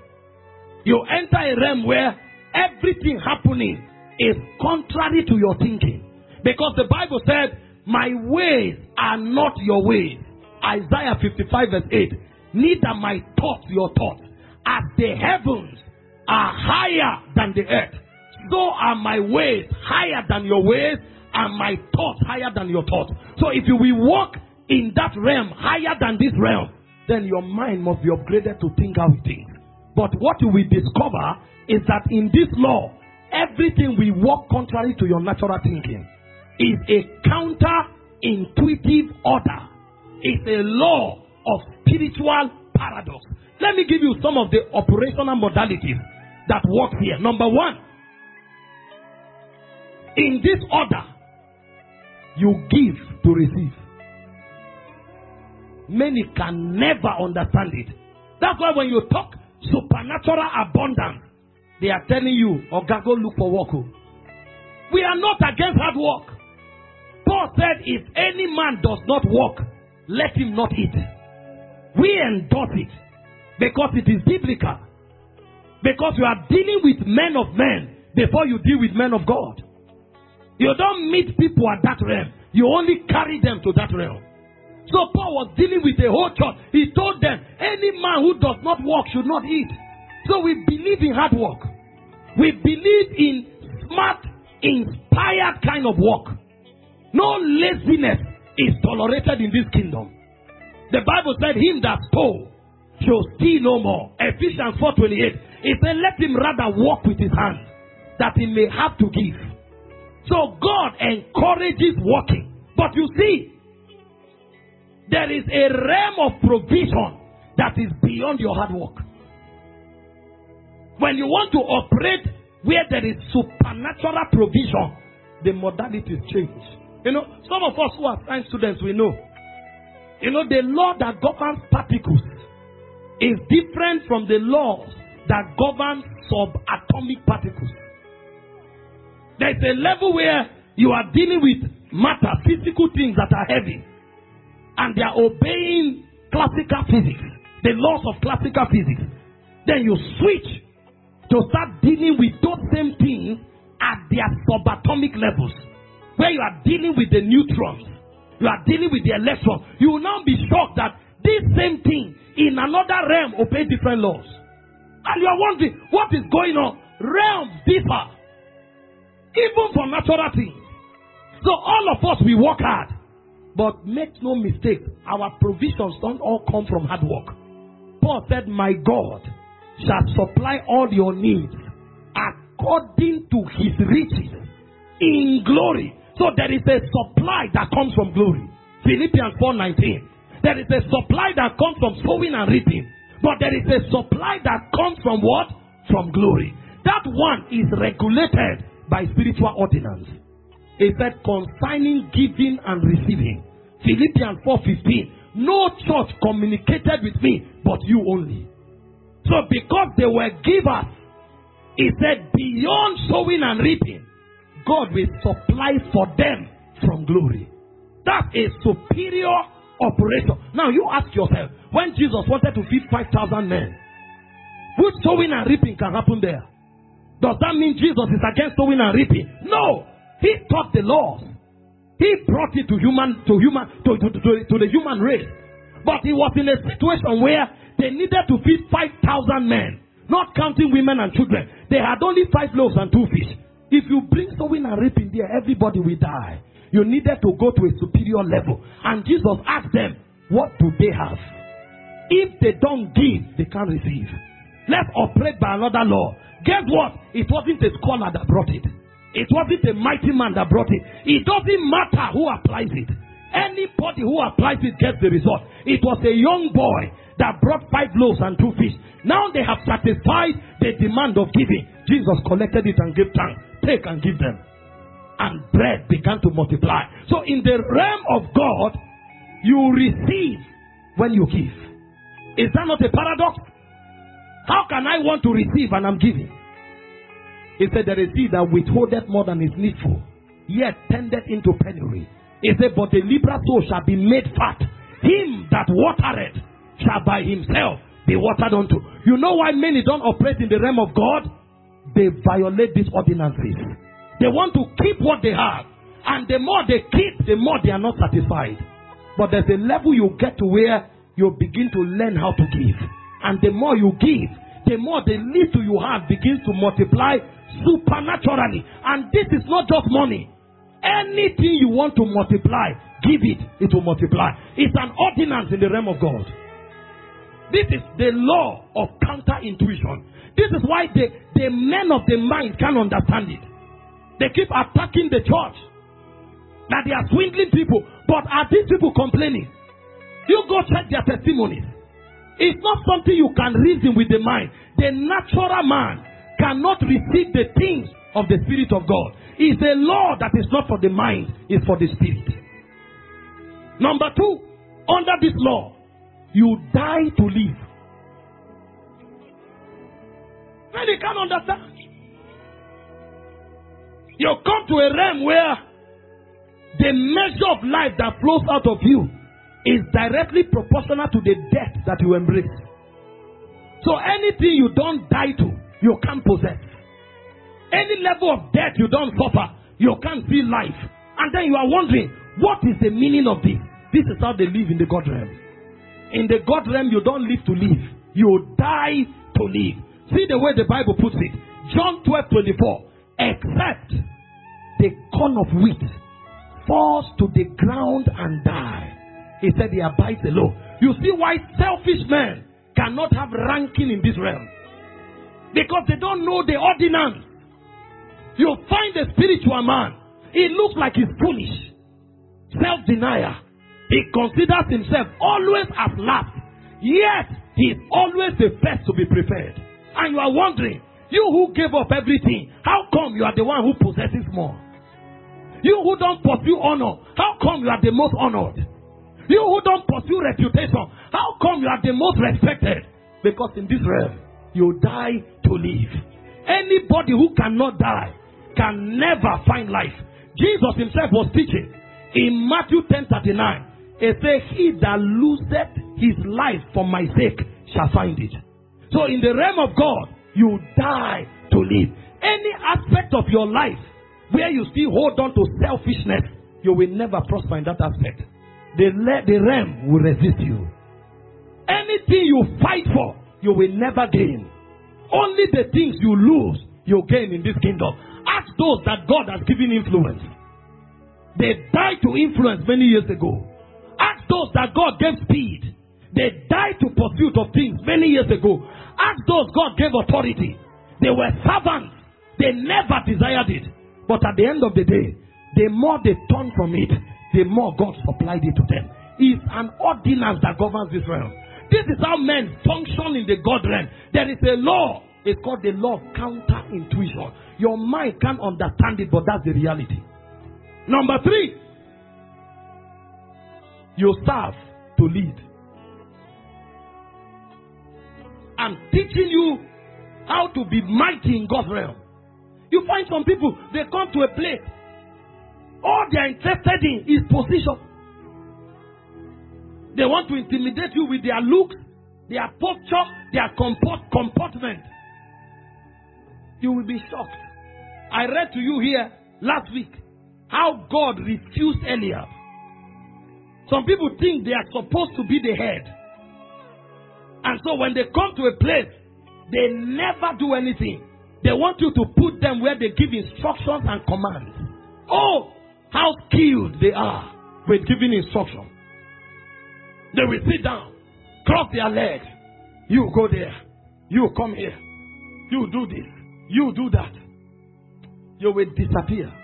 You enter a realm where everything happening is contrary to your thinking. Because the Bible said, my ways are not your ways. Isaiah fifty-five verse eight. Neither my thoughts your thoughts. As the heavens are higher than the earth, so are my ways higher than your ways, and my thoughts higher than your thoughts. So if you will walk in that realm higher than this realm, then your mind must be upgraded to think how it thinks. But what you will discover is that in this law, everything we walk contrary to your natural thinking is a counter-intuitive order. It's a law of spiritual paradox. Let me give you some of the operational modalities that work here. Number one, in this order, you give to receive. Many can never understand it. That's why when you talk supernatural abundance, they are telling you, oh, God, go look for work. We are not against hard work. Paul said, if any man does not work, let him not eat. We endorse it because it is biblical. Because you are dealing with men of men before you deal with men of God. You don't meet people at that realm. You only carry them to that realm. So Paul was dealing with the whole church. He told them, any man who does not work should not eat. So we believe in hard work. We believe in smart, inspired kind of work. No laziness is tolerated in this kingdom. The Bible said, him that stole shall steal no more. Ephesians four twenty-eight. It said, let him rather walk with his hands, that he may have to give. So God encourages working. But you see, there is a realm of provision that is beyond your hard work. When you want to operate where there is supernatural provision, the modalities change. You know, some of us who are science students, we know. You know, the law that governs particles is different from the laws that govern subatomic particles. There's a level where you are dealing with matter, physical things that are heavy, and they are obeying classical physics, the laws of classical physics. Then you switch to start dealing with those same things at their subatomic levels, where you are dealing with the neutrons, you are dealing with the electrons. You will now be shocked that this same thing in another realm obey different laws. And you are wondering, what is going on? Realms differ, even for natural things. So all of us, we work hard. But make no mistake, our provisions don't all come from hard work. Paul said, my God shall supply all your needs according to his riches in glory. So there is a supply that comes from glory. Philippians four nineteen. There is a supply that comes from sowing and reaping. But there is a supply that comes from what? From glory. That one is regulated by spiritual ordinance. It said concerning giving and receiving. Philippians four fifteen. No church communicated with me but you only. So because they were givers, it said beyond sowing and reaping, God will supply for them from glory. That's a superior operation. Now you ask yourself, when Jesus wanted to feed five thousand men, which sowing and reaping can happen there? Does that mean Jesus is against sowing and reaping? No. He taught the laws. He brought it to human to human to, to, to, to the human race. But he was in a situation where they needed to feed five thousand men, not counting women and children. They had only five loaves and two fish. If you bring sowing and reaping there, everybody will die. You needed to go to a superior level. And Jesus asked them, what do they have? If they don't give, they can't receive. Let's operate by another law. Guess what? It wasn't a scholar that brought it. It wasn't a mighty man that brought it. It doesn't matter who applies it. Anybody who applies it gets the result. It was a young boy that brought five loaves and two fish. Now they have satisfied the demand of giving. Jesus collected it and gave thanks. Take and give them. And bread began to multiply. So in the realm of God, you receive when you give. Is that not a paradox? How can I want to receive and I'm giving? He said there is he that withholdeth more than is needful, yet tendeth into penury. He said, but the liberal soul shall be made fat. Him that watereth shall by himself be watered unto. You know why many don't operate in the realm of God? They violate these ordinances. They want to keep what they have. And the more they keep, the more they are not satisfied. But there's a level you get to where you begin to learn how to give. And the more you give, the more the little you have begins to multiply supernaturally. And this is not just money. Anything you want to multiply, give it, it will multiply. It's an ordinance in the realm of God. This is the law of counter-intuition. This is why the, the men of the mind can't understand it. They keep attacking the church. That they are swindling people. But are these people complaining? You go check their testimonies. It's not something you can reason with the mind. The natural man cannot receive the things of the Spirit of God. It's a law that is not for the mind, it's for the Spirit. Number two, under this law, you die to live. When you can't understand, you come to a realm where the measure of life that flows out of you is directly proportional to the death that you embrace. So anything you don't die to, you can't possess. Any level of death you don't suffer, you can't feel life. And then you are wondering, what is the meaning of this? This is how they live in the God realm. In the God realm, you don't live to live. You die to live. See the way the Bible puts it. John twelve twenty-four. Except the corn of wheat falls to the ground and die, he said he abides alone. You see why selfish men cannot have ranking in this realm. Because they don't know the ordinance. You find a spiritual man, he looks like he's foolish, self-denier. He considers himself always as last, yet he is always the first to be preferred. And you are wondering, you who gave up everything, how come you are the one who possesses more? You who don't pursue honor, how come you are the most honored? You who don't pursue reputation, how come you are the most respected? Because in this realm, you die to live. Anybody who cannot die can never find life. Jesus himself was teaching in Matthew ten thirty-nine. He said, he that loseth his life for my sake shall find it. So in the realm of God, you die to live. Any aspect of your life where you still hold on to selfishness, you will never prosper in that aspect. The, the realm will resist you. Anything you fight for, you will never gain. Only the things you lose, you gain in this kingdom. Ask those that God has given influence. They died to influence many years ago. Ask those that God gave speed. They died to pursuit of things many years ago. Ask those God gave authority. They were servants. They never desired it. But at the end of the day, the more they turned from it, the more God supplied it to them. It's an ordinance that governs this realm. This is how men function in the God realm. There is a law. It's called the law of counterintuition. Your mind can't understand it, but that's the reality. Number three, you serve to lead. I'm teaching you how to be mighty in God's realm. You find some people, they come to a place, all they are interested in is position. They want to intimidate you with their looks, their posture, their comport comportment. You will be shocked. I read to you here last week how God refused Eliab. Some people think they are supposed to be the head. And so when they come to a place, they never do anything. They want you to put them where they give instructions and commands. Oh, how skilled they are with giving instructions. They will sit down, cross their legs. You go there. You come here. You do this. You do that. You will disappear.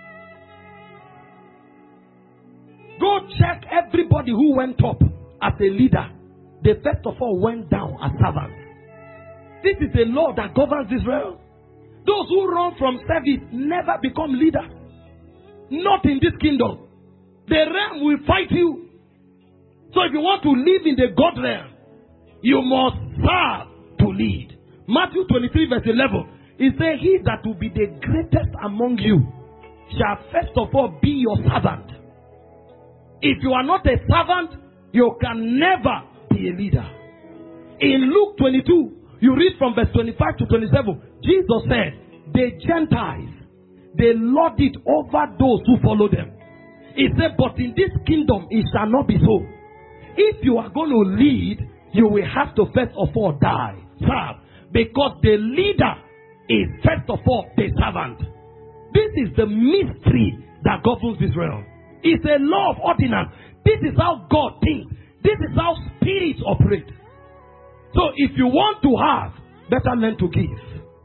Go check everybody who went up as a leader. They first of all went down as servants. This is a law that governs Israel. Those who run from service never become leaders. Not in this kingdom. The realm will fight you. So if you want to live in the God realm, you must serve to lead. Matthew twenty-three verse eleven. It says, he that will be the greatest among you shall first of all be your servant. If you are not a servant, you can never be a leader. In Luke twenty-two, you read from verse twenty-five to twenty-seven, Jesus said, the Gentiles, they lord it over those who follow them. He said, but in this kingdom it shall not be so. If you are going to lead, you will have to first of all die, serve, because the leader is first of all the servant. This is the mystery that governs Israel. It's a law of ordinance. This is how God thinks. This is how spirits operate. So if you want to have, better learn to give.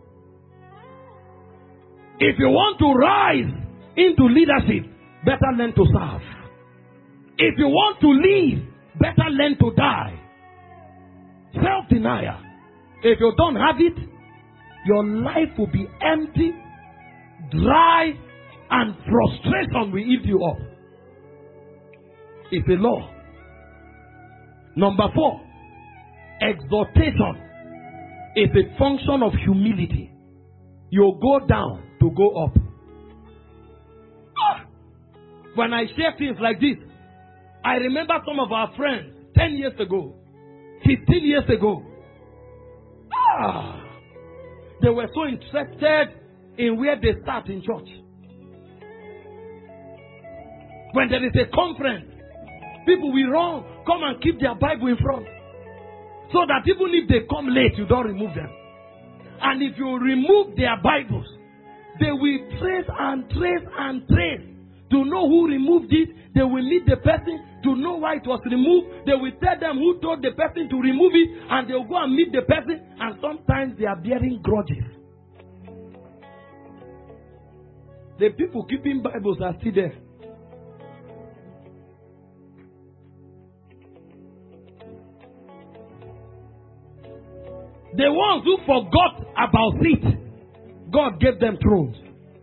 If you want to rise into leadership, better learn to serve. If you want to live, better learn to die. Self-denial. If you don't have it, your life will be empty, dry, and frustration will eat you up. It's a law. Number four, exhortation is a function of humility. You go down to go up. Ah! When I share things like this, I remember some of our friends ten years ago, fifteen years ago. Ah! They were so interested in where they start in church. When there is a conference, people will run, come and keep their Bible in front. So that even if they come late, you don't remove them. And if you remove their Bibles, they will trace and trace and trace to know who removed it. They will meet the person to know why it was removed. They will tell them who told the person to remove it, and they will go and meet the person, and sometimes they are bearing grudges. The people keeping Bibles are still there. The ones who forgot about it, God gave them thrones.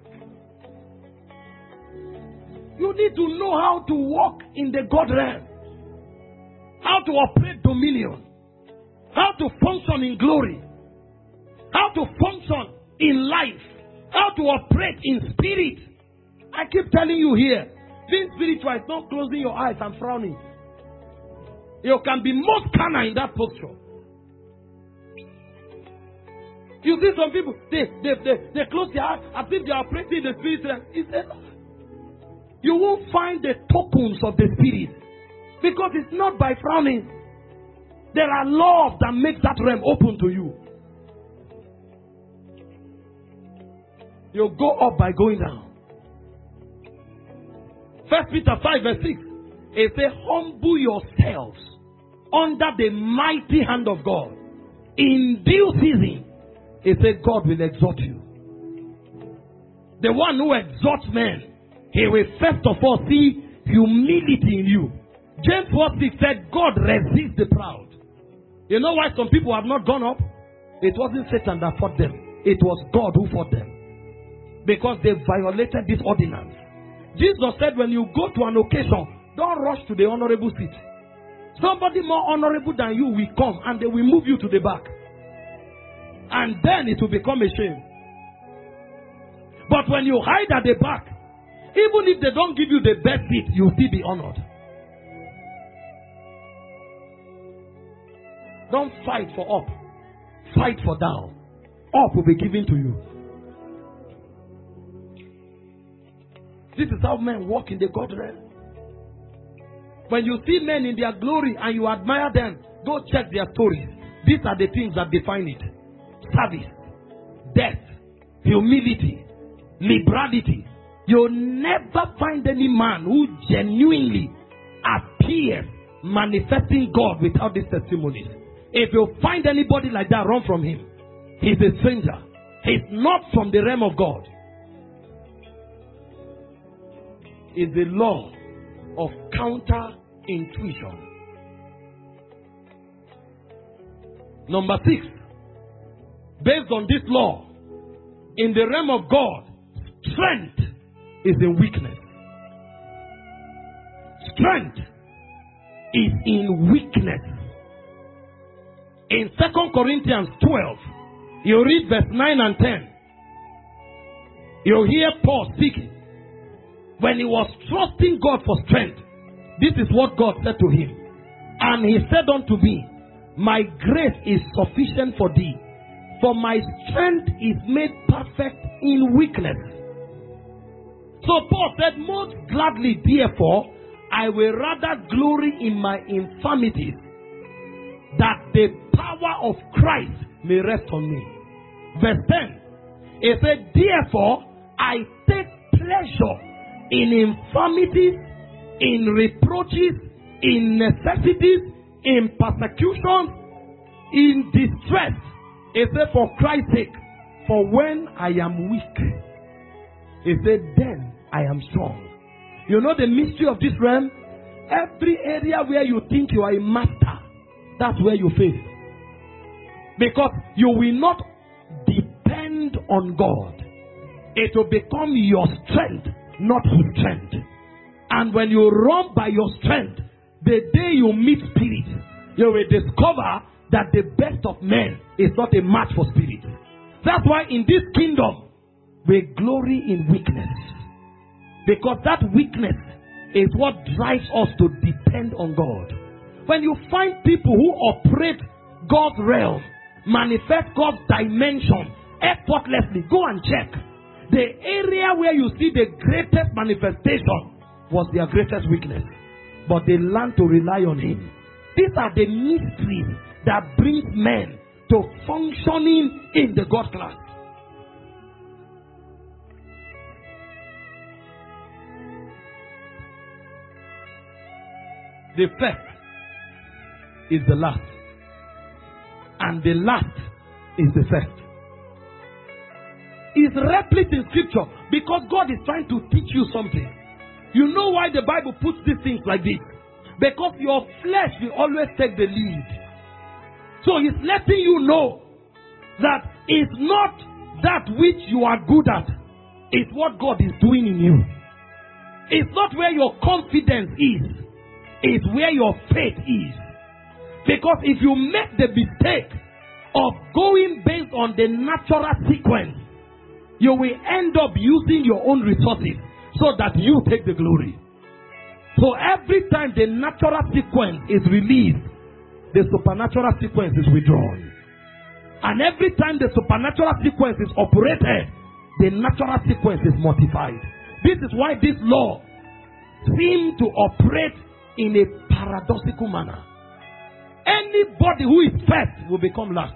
You need to know how to walk in the God realm, how to operate dominion, how to function in glory, how to function in life, how to operate in spirit. I keep telling you here, being spiritual is not closing your eyes and frowning. You can be most carnal in that posture. You see some people, they, they, they, they close their eyes as if they are operating in the spirit realm. It's enough. You won't find the tokens of the spirit, because it's not by frowning. There are laws that make that realm open to you. You go up by going down. First Peter five verse six. It says, humble yourselves under the mighty hand of God. In due season, he said, God will exalt you. The one who exalts men, he will first of all see humility in you. James four six said, God resists the proud. You know why some people have not gone up? It wasn't Satan that fought them. It was God who fought them. Because they violated this ordinance. Jesus said, when you go to an occasion, don't rush to the honorable seat. Somebody more honorable than you will come and they will move you to the back. And then it will become a shame. But when you hide at the back, even if they don't give you the best seat, you'll still be honored. Don't fight for up. Fight for down. Up will be given to you. This is how men walk in the God realm. When you see men in their glory and you admire them, go check their stories. These are the things that define it. Service, death, humility, liberality. You'll never find any man who genuinely appears manifesting God without these testimonies. If you find anybody like that, run from him. He's a stranger. He's not from the realm of God. It's the law of counter-intuition. Number six. Based on this law, in the realm of God, strength is in weakness. Strength is in weakness. In Second Corinthians twelve, you read verse nine and ten. You hear Paul speaking. When he was trusting God for strength, this is what God said to him. And he said unto me, my grace is sufficient for thee, for my strength is made perfect in weakness. So Paul said, most gladly therefore, I will rather glory in my infirmities, that the power of Christ may rest on me. Verse ten, he said, therefore I take pleasure in infirmities, in reproaches, in necessities, in persecutions, in distress. He said, for Christ's sake, for when I am weak, he said, then I am strong. You know the mystery of this realm? Every area where you think you are a master, that's where you fail. Because you will not depend on God. It will become your strength, not his strength. And when you run by your strength, the day you meet spirit, you will discover that the best of men is not a match for spirit. That's why in this kingdom, we glory in weakness. Because that weakness is what drives us to depend on God. When you find people who operate God's realm, manifest God's dimension effortlessly, go and check. The area where you see the greatest manifestation was their greatest weakness. But they learned to rely on him. These are the mysteries that brings men to functioning in the God class. The first is the last, and the last is the first. It's replete in scripture because God is trying to teach you something. You know why the Bible puts these things like this? Because your flesh will always take the lead. So he's letting you know that it's not that which you are good at. It's what God is doing in you. It's not where your confidence is. It's where your faith is. Because if you make the mistake of going based on the natural sequence, you will end up using your own resources so that you take the glory. So every time the natural sequence is released, the supernatural sequence is withdrawn. And every time the supernatural sequence is operated, the natural sequence is modified. This is why this law seems to operate in a paradoxical manner. Anybody who is first will become last.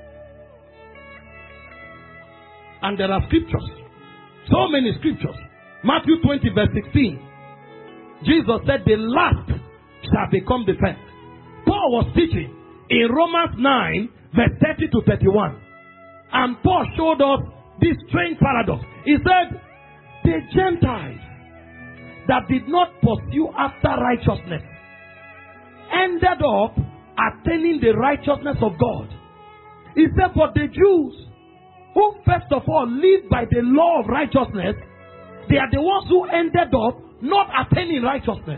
And there are scriptures, so many scriptures. Matthew twenty verse sixteen. Jesus said the last shall become the first. Paul Paul was teaching in Romans nine, verse thirty to thirty-one. And Paul showed us this strange paradox. He said, the Gentiles that did not pursue after righteousness ended up attaining the righteousness of God. He said, but the Jews who first of all live by the law of righteousness, they are the ones who ended up not attaining righteousness.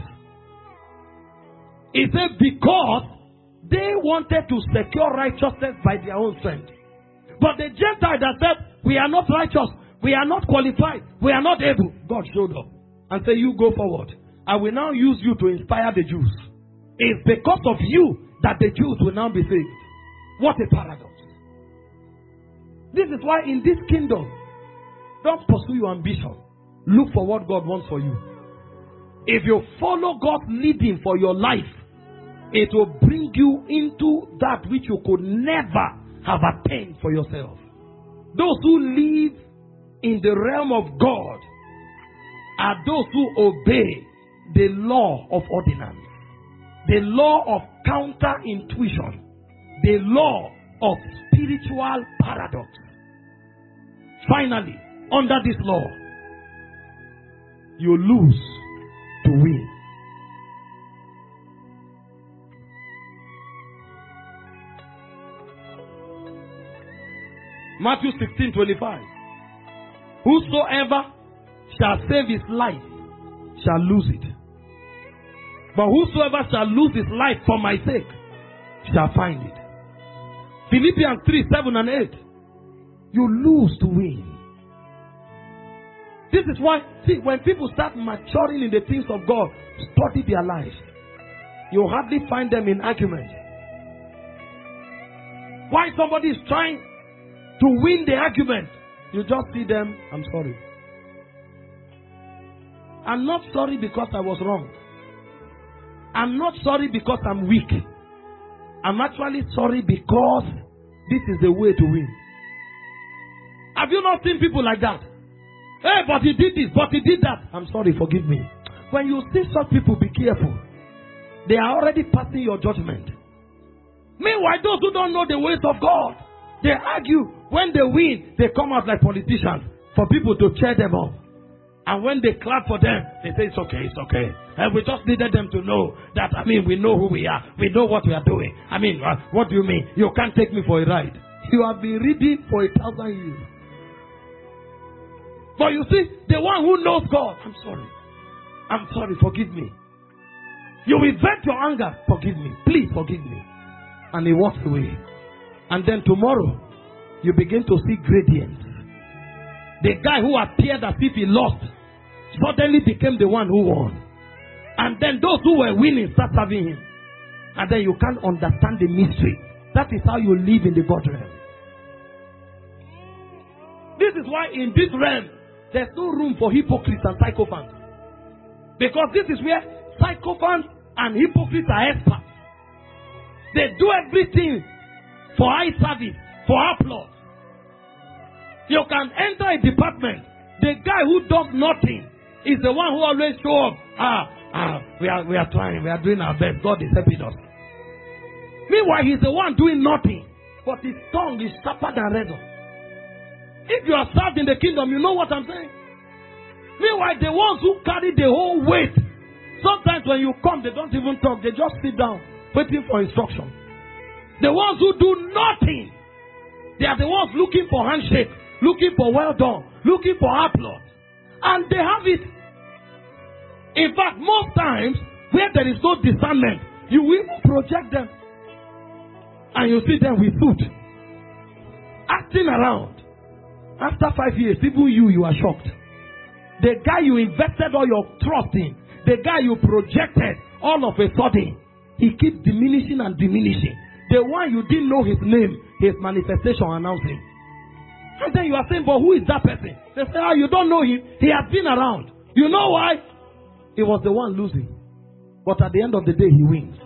He said, because they wanted to secure righteousness by their own strength. But the Gentiles that said, we are not righteous, we are not qualified, we are not able, God showed up and said, you go forward. I will now use you to inspire the Jews. It's because of you that the Jews will now be saved. What a paradox. This is why in this kingdom, don't pursue your ambition. Look for what God wants for you. If you follow God's leading for your life, it will bring you into that which you could never have attained for yourself. Those who live in the realm of God are those who obey the law of ordinance, the law of counterintuition, the law of spiritual paradox. Finally, under this law, you lose to win. Matthew sixteen twenty-five. Whosoever shall save his life shall lose it. But whosoever shall lose his life for my sake shall find it. Philippians three, seven and eight. You lose to win. This is why, see, when people start maturing in the things of God, study their lives. You hardly find them in argument. Why somebody is trying to win the argument, you just see them, I'm sorry. I'm not sorry because I was wrong. I'm not sorry because I'm weak. I'm actually sorry because this is the way to win. Have you not seen people like that? Hey, but he did this, but he did that. I'm sorry, forgive me. When you see such people, be careful. They are already passing your judgment. Meanwhile, those who don't know the ways of God, they argue. When they win, they come out like politicians for people to cheer them up. And when they clap for them, they say, it's okay, it's okay. And we just needed them to know that, I mean, we know who we are. We know what we are doing. I mean, uh, what do you mean? You can't take me for a ride. You have been reading for a thousand years. But you see, the one who knows God, I'm sorry. I'm sorry, forgive me. You will vent your anger, forgive me. Please forgive me. And he walks away. And then tomorrow, you begin to see gradients. The guy who appeared as if he lost suddenly became the one who won. And then those who were winning start serving him. And then you can't understand the mystery. That is how you live in the God realm. This is why in this realm, there's no room for hypocrites and sycophants. Because this is where sycophants and hypocrites are experts. They do everything for eye service, for applause. You can enter a department. The guy who does nothing is the one who always show up. Ah, ah, we are, we are trying, we are doing our best. God is helping us. Meanwhile, he's the one doing nothing. But his tongue is sharper than razor. If you are served in the kingdom, you know what I'm saying. Meanwhile, the ones who carry the whole weight, sometimes when you come, they don't even talk. They just sit down, waiting for instruction. The ones who do nothing, they are the ones looking for handshake, looking for well done, looking for applause. And they have it. In fact, most times, where there is no discernment, you will project them. And you see them with food, acting around. After five years, even you, you are shocked. The guy you invested all your trust in, the guy you projected, all of a sudden, he keeps diminishing and diminishing. The one you didn't know his name, his manifestation announcing. And then you are saying, but who is that person? They say, oh, you don't know him. He has been around. You know why? He was the one losing. But at the end of the day, he wins.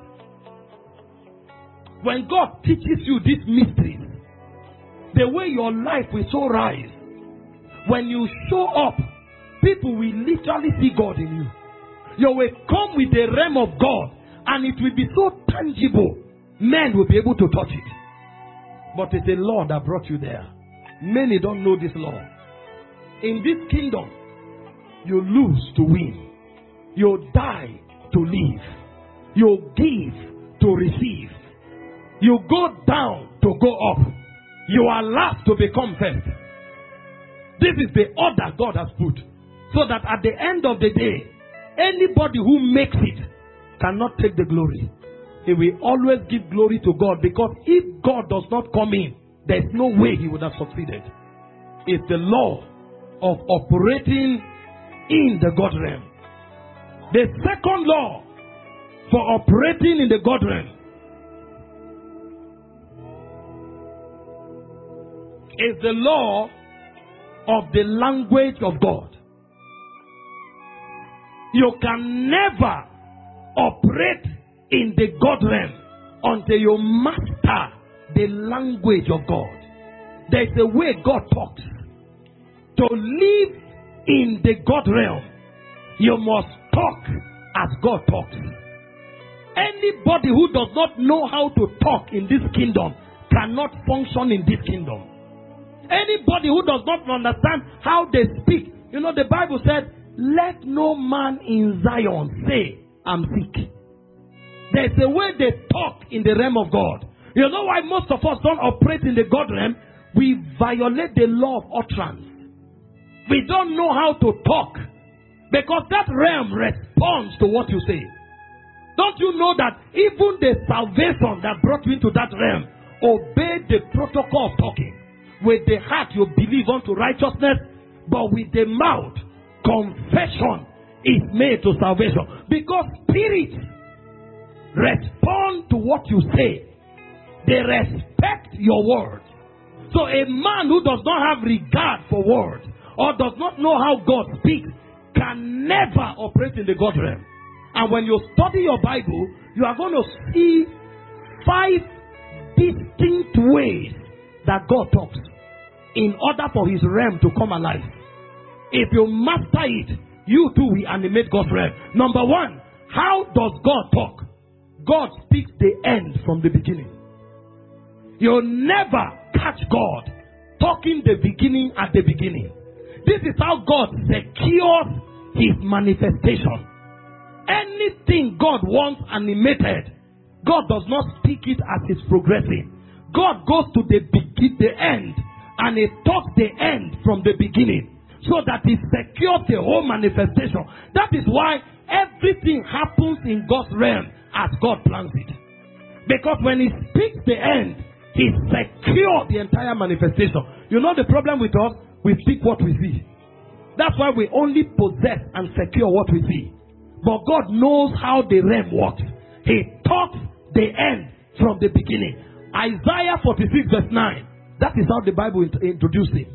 When God teaches you these mysteries, the way your life will so rise. When you show up, people will literally see God in you. You will come with the realm of God, and it will be so tangible men will be able to touch it. But it's a law that brought you there. Many don't know this law. In this kingdom, you lose to win. You die to live. You give to receive. You go down to go up. You are last to become first. This is the order God has put. So that at the end of the day, anybody who makes it cannot take the glory. He will always give glory to God, because if God does not come in, there's no way he would have succeeded. It's the law of operating in the God realm. The second law for operating in the God realm is the law of the language of God. You can never operate in the God realm until you master the language of God. There's a way God talks. To live in the God realm, you must talk as God talks. Anybody who does not know how to talk in this kingdom cannot function in this kingdom. Anybody who does not understand how they speak, you know, the Bible said, let no man in Zion say, I'm sick. There's a way they talk in the realm of God. You know why most of us don't operate in the God realm? We violate the law of utterance. We don't know how to talk, because that realm responds to what you say. Don't you know that even the salvation that brought you into that realm obeyed the protocol of talking? With the heart you believe unto righteousness, but with the mouth confession is made to salvation. Because spirits respond to what you say. They respect your words. So a man who does not have regard for words, or does not know how God speaks, can never operate in the God realm. And when you study your Bible, you are going to see five distinct ways that God talks in order for his realm to come alive. If you master it, you too will animate God's realm. Number one, how does God talk? God speaks the end from the beginning. You'll never catch God talking the beginning at the beginning. This is how God secures his manifestation. Anything God wants animated, God does not speak it as it's progressing. God goes to the begin, the end, and he talks the end from the beginning, so that he secures the whole manifestation. That is why everything happens in God's realm as God plans it. Because when he speaks the end, he secures the entire manifestation. You know the problem with us? We speak what we see. That's why we only possess and secure what we see. But God knows how the realm works. He talks the end from the beginning. Isaiah forty-six verse nine. That is how the Bible introduced him.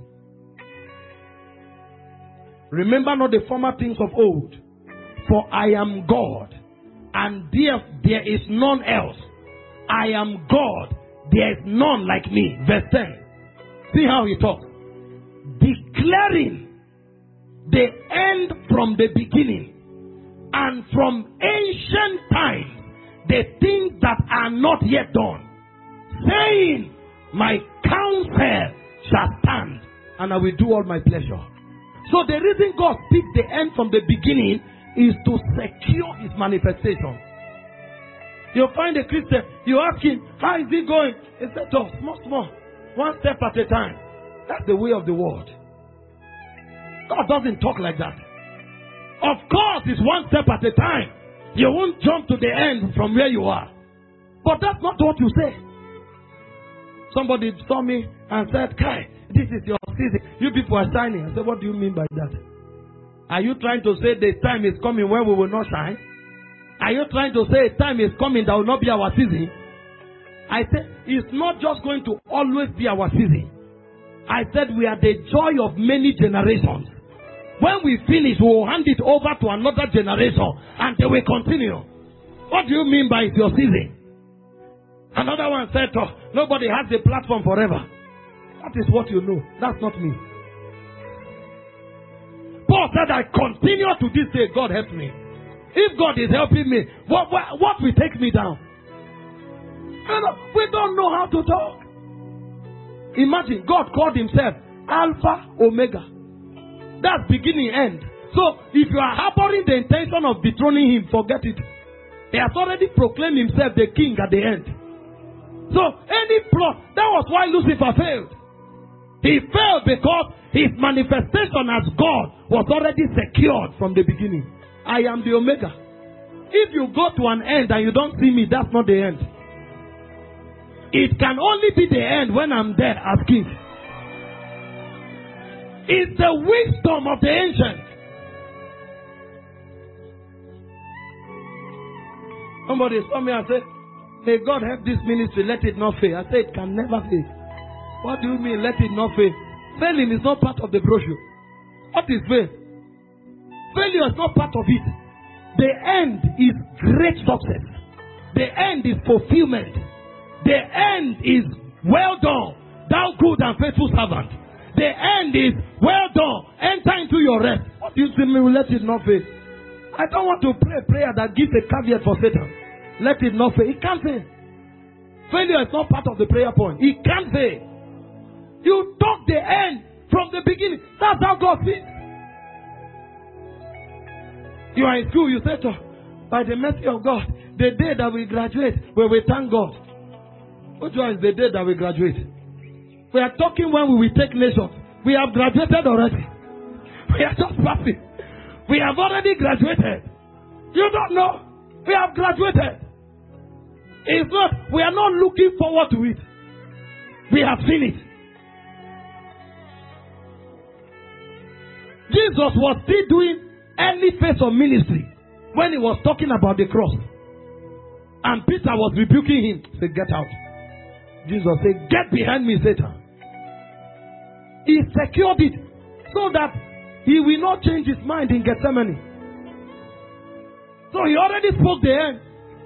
Remember not the former things of old, for I am God, and there, there is none else. I am God, there is none like me. Verse ten. See how he talks. Declaring the end from the beginning, and from ancient times the things that are not yet done, saying, my counsel shall stand, and I will do all my pleasure. So the reason God speaks the end from the beginning is to secure his manifestation. You find a Christian, you ask him, how is it going? He said, oh, small, small, one step at a time. That's the way of the world. God doesn't talk like that. Of course, it's one step at a time. You won't jump to the end from where you are. But that's not what you say. Somebody saw me and said, Kai, this is your season. You people are shining. I said, what do you mean by that? Are you trying to say the time is coming when we will not shine? Are you trying to say time is coming that will not be our season? I said, it's not just going to always be our season. I said, we are the joy of many generations. When we finish, we will hand it over to another generation and they will continue. What do you mean by it's your season? Another one said, oh, nobody has a platform forever. That is what you know. That's not me. Paul said, I continue to this day. God help me. If God is helping me, what, what, what will take me down? You know, we don't know how to talk. Imagine God called himself Alpha Omega. That's beginning end. So if you are harboring the intention of dethroning him, forget it. He has already proclaimed himself the king at the end. So any plot, that was why Lucifer failed. He failed because his manifestation as God was already secured from the beginning. I am the Omega. If you go to an end and you don't see me, that's not the end. It can only be the end when I'm there as king. It's the wisdom of the ancients. Somebody saw me and said, may God help this ministry, let it not fail. I said, it can never fail. What do you mean, let it not fail? Failing is not part of the brochure. What is fail? Failure is not part of it. The end is great success. The end is fulfillment. The end is well done, thou good and faithful servant. The end is well done, enter into your rest. What do you say, me will let it not fail? I don't want to pray a prayer that gives a caveat for Satan. Let it not fail. It can't fail. Failure is not part of the prayer point. It can't fail. You talk the end from the beginning. That's how God sees. You are in school, you say, oh, by the mercy of God, the day that we graduate, we will thank God. Which one is the day that we graduate? We are talking when we will take nations. We have graduated already. We are just passing. We have already graduated. You don't know. We have graduated. It's not, we are not looking forward to it. We have seen it. Jesus was still doing any phase of ministry when he was talking about the cross. And Peter was rebuking him. He said, get out. Jesus said, get behind me, Satan. He secured it so that he will not change his mind in Gethsemane. So he already spoke the end.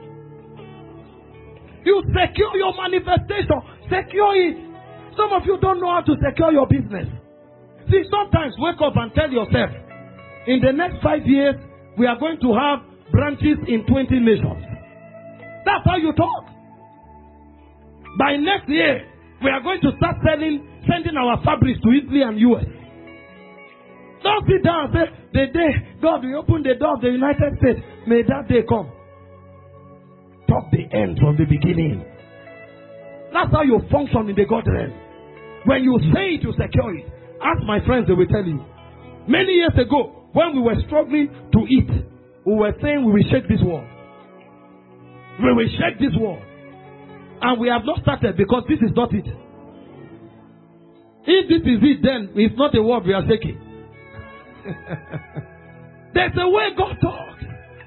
You secure your manifestation. Secure it. Some of you don't know how to secure your business. See, sometimes wake up and tell yourself, in the next five years, we are going to have branches in twenty nations. That's how you talk. By next year, we are going to start selling, sending our fabrics to Italy and U S. Don't sit down and say, the day God will open the door of the United States, may that day come. Talk the end from the beginning. That's how you function in the God realm. When you say it, you secure it. Ask my friends, they will tell you. Many years ago, when we were struggling to eat, we were saying we will shake this world. We will shake this world. And we have not started because this is not it. If this is it, then it's not a word we are shaking. There's a way God talks.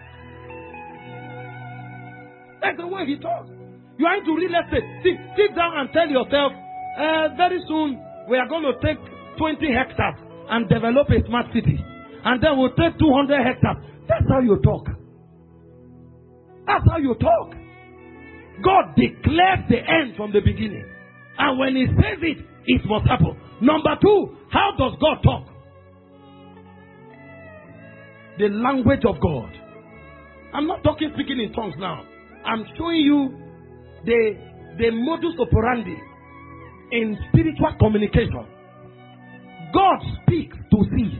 There's a way He talks. You are into real estate. See, sit down and tell yourself, uh, very soon we are going to take twenty hectares and develop a smart city. And then we'll take two hundred hectares. That's how you talk. That's how you talk. God declares the end from the beginning. And when He says it, it must happen. Number two, how does God talk? The language of God. I'm not talking speaking in tongues now. I'm showing you the, the modus operandi in spiritual communication. God speaks to see.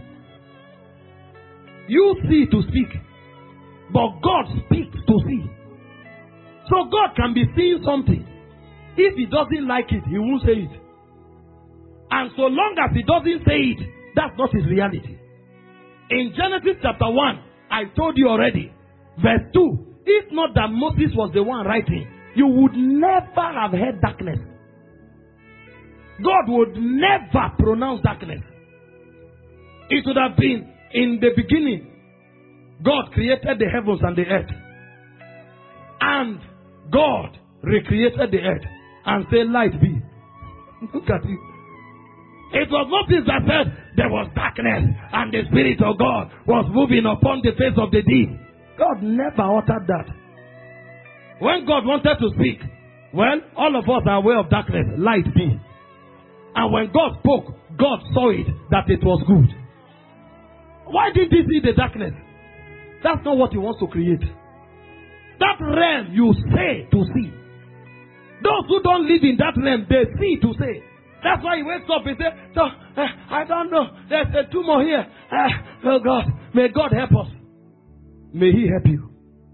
You see to speak. But God speaks to see. So God can be seeing something. If He doesn't like it, He won't say it. And so long as He doesn't say it, that's not His reality. In Genesis chapter one, I told you already, verse two, if not that Moses was the one writing, you would never have heard darkness. God would never pronounce darkness. It would have been in the beginning. God created the heavens and the earth. And God recreated the earth and said, light be. Look at it. It was Moses that said there was darkness and the Spirit of God was moving upon the face of the deep. God never uttered that. When God wanted to speak, well, all of us are aware of darkness. Light be. And when God spoke, God saw it that it was good. Why did He see the darkness? That's not what He wants to create. That realm you say to see. Those who don't live in that realm, they see to say. That's why he wakes up and says, so, uh, I don't know. There's a tumor here. Uh, oh God, may God help us. May He help you.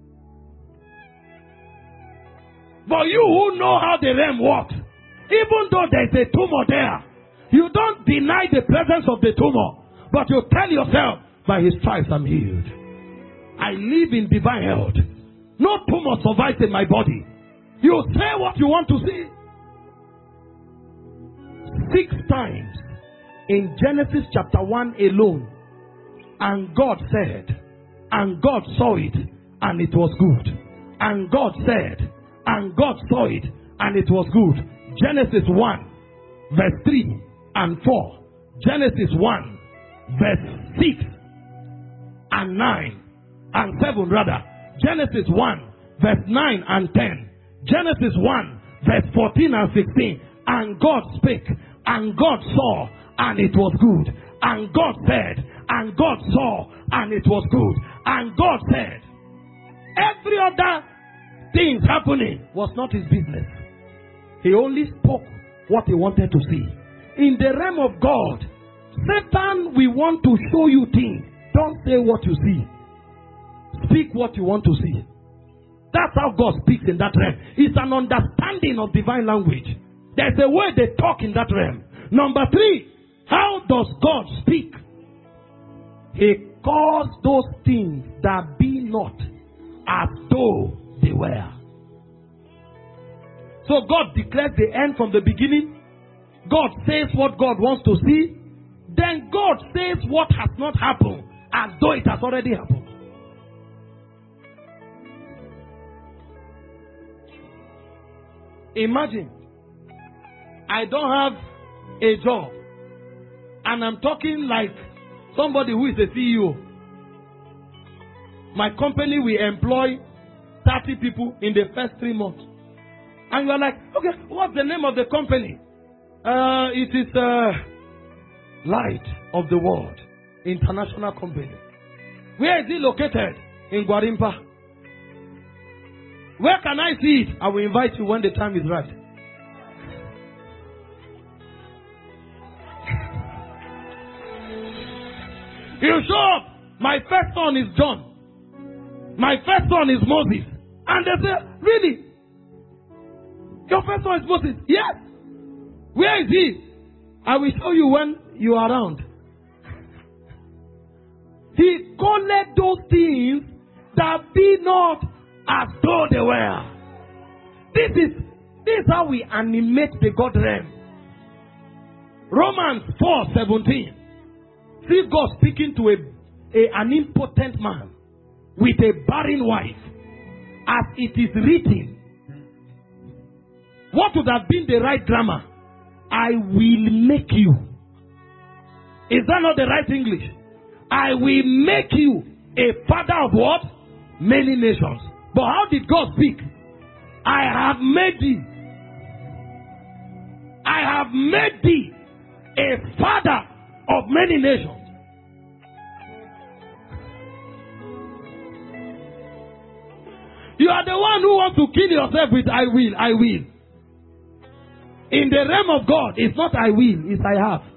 But you who know how the realm works, even though there's a tumor there, you don't deny the presence of the tumor, but you tell yourself, by His stripes I'm healed. I live in divine health. No tumor survives in my body. You say what you want to say. Six times in Genesis chapter one alone, and God said, and God saw it, and it was good. And God said, and God saw it, and it was good. Genesis one, verse three and four. Genesis one, verse six and nine and seven rather. Genesis one, verse nine and ten. Genesis one, verse fourteen and sixteen. And God spake, and God saw, and it was good. And God said, and God saw, and it was good. And God said, every other thing happening was not His business. He only spoke what He wanted to see. In the realm of God, Satan will want to show you things. Don't say what you see. Speak what you want to see. That's how God speaks in that realm. It's an understanding of divine language. There's a way they talk in that realm. Number three, how does God speak? He calls those things that be not as though they were. So God declares the end from the beginning. God says what God wants to see. Then God says what has not happened as though it has already happened. Imagine, I don't have a job, and I'm talking like somebody who is a C E O. My company will employ thirty people in the first three months. And you are like, okay, what's the name of the company? Uh, it is uh, Light of the World International Company. Where is it located? In Guarimpa. Where can I see it? I will invite you when the time is right. You show up. My first son is John. My first son is Moses. And they say, really? Your first son is Moses? Yes. Where is he? I will show you when you are around. He called those things that be not as though they were. This is, this is how we animate the God realm. Romans four seventeen. See God speaking to a, a, an impotent man with a barren wife. As it is written. What would have been the right grammar? I will make you. Is that not the right English? I will make you a father of what? Many nations. But how did God speak? I have made thee. I have made thee a father of many nations. You are the one who wants to kill yourself with I will, I will. In the realm of God, it's not I will, it's I have.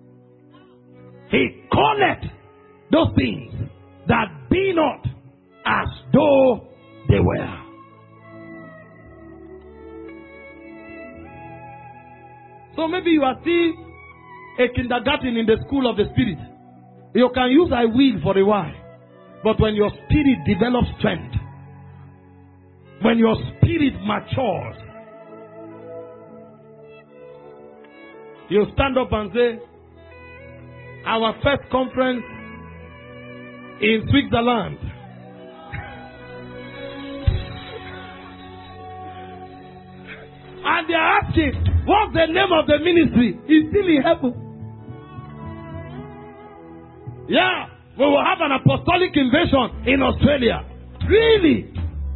He calleth those things that be not as though they were. So maybe you are still a kindergarten in the school of the Spirit. You can use I will for a while. But when your spirit develops strength, when your spirit matures, you stand up and say, our first conference in Switzerland. And they are asking, what's the name of the ministry? It's still in heaven. Yeah, we will have an apostolic invasion in Australia. Really?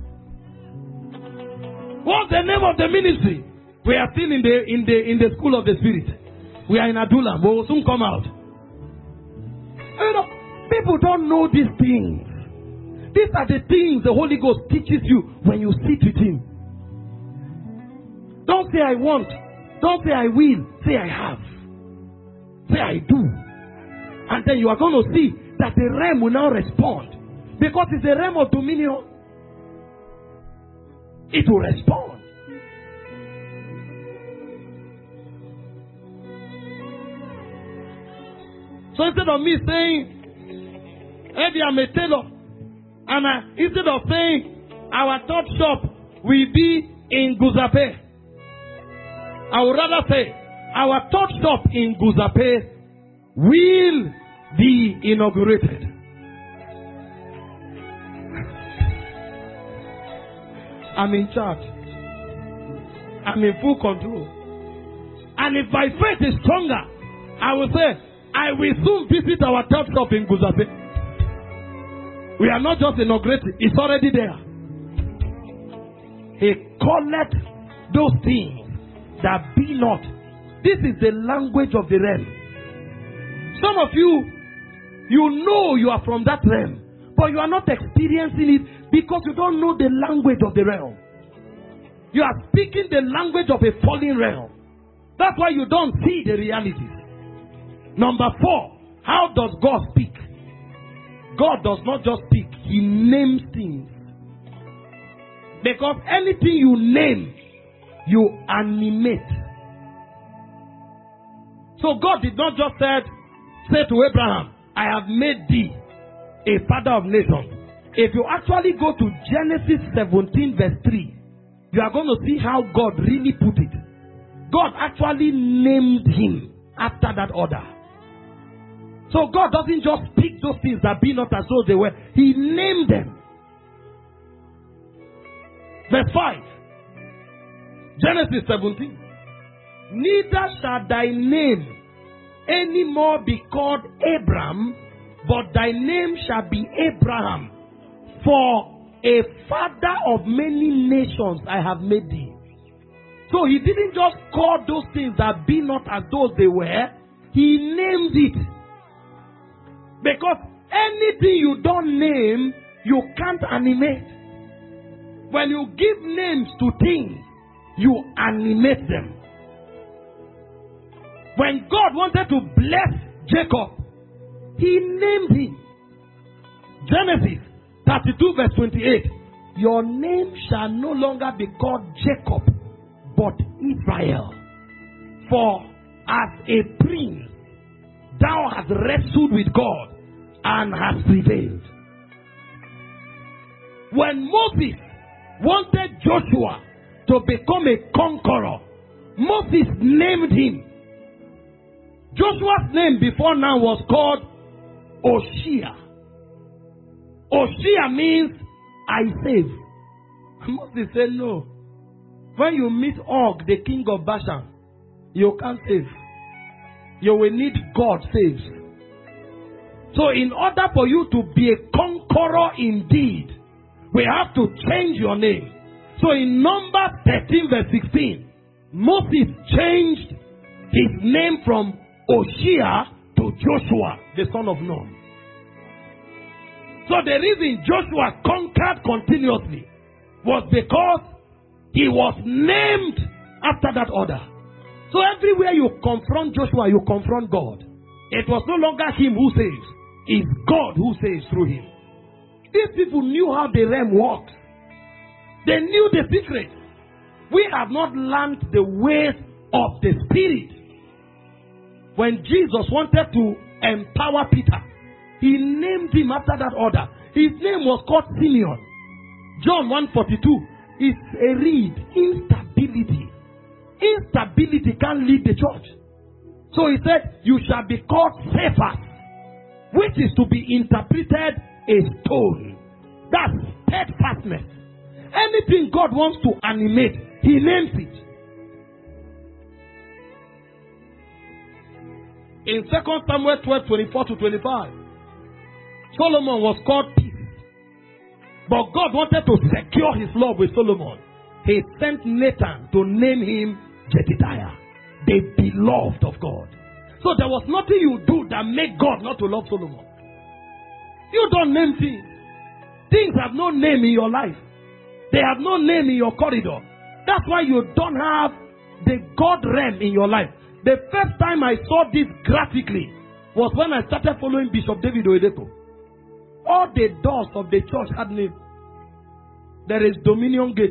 What's the name of the ministry? We are still in the in the in the school of the Spirit. We are in Adula. We will soon come out. You know, people don't know these things. These are the things the Holy Ghost teaches you when you sit with Him. Don't say I want. Don't say I will. Say I have. Say I do. And then you are going to see that the realm will now respond. Because it's a realm of dominion. It will respond. So instead of me saying, maybe I'm a tailor, and I, instead of saying our third shop will be in Guzape, I would rather say our third shop in Guzape will be inaugurated. I'm in charge. I'm in full control. And if my faith is stronger, I will say, I will soon visit our third shop in Guzape. We are not just inaugurating, it's already there. He calleth those things that be not. This is the language of the realm. Some of you, you know you are from that realm, but you are not experiencing it because you don't know the language of the realm. You are speaking the language of a fallen realm. That's why you don't see the realities. Number four, how does God speak? God does not just speak, He names things. Because anything you name, you animate. So God did not just say, say to Abraham, I have made thee a father of nations. If you actually go to Genesis seventeen verse three, you are going to see how God really put it. God actually named him after that order. So God doesn't just speak those things that be not as though they were. He named them. Verse five. Genesis seventeen. Neither shall thy name any more be called Abram, but thy name shall be Abraham. For a father of many nations I have made thee. So he didn't just call those things that be not as those they were. He named it. Because anything you don't name, you can't animate. When you give names to things, you animate them. When God wanted to bless Jacob, He named him. Genesis thirty-two verse twenty-eight. Your name shall no longer be called Jacob, but Israel. For as a prince, thou hast wrestled with God and hast prevailed. When Moses wanted Joshua to become a conqueror, Moses named him. Joshua's name before now was called Oshia. Oshia means I save. Moses said no. When you meet Og, the king of Bashan, you can't save. You will need God saves. So in order for you to be a conqueror indeed, we have to change your name. So in Numbers thirteen verse sixteen, Moses changed his name from Oshia to Joshua, the son of Nun. So the reason Joshua conquered continuously was because he was named after that order. So everywhere you confront Joshua, you confront God. It was no longer him who saves. It's God who saves through him. These people knew how the realm works. They knew the secret. We have not learned the ways of the Spirit. When Jesus wanted to empower Peter, he named him after that order. His name was called Simeon. John one forty-two is a reed. Instability. Instability can't lead the church. So he said, you shall be called Cephas, which is to be interpreted a stone. That's steadfastness. Anything God wants to animate, He names it. In Second Samuel twelve, twenty-four to twenty-five, Solomon was called peace. But God wanted to secure his love with Solomon. He sent Nathan to name him Jedediah, the beloved of God. So there was nothing you do that made God not to love Solomon. You don't name things. Things have no name in your life. They have no name in your corridor. That's why you don't have the God realm in your life. The first time I saw this graphically was when I started following Bishop David Oyedepo. All the doors of the church had name. There is Dominion Gate.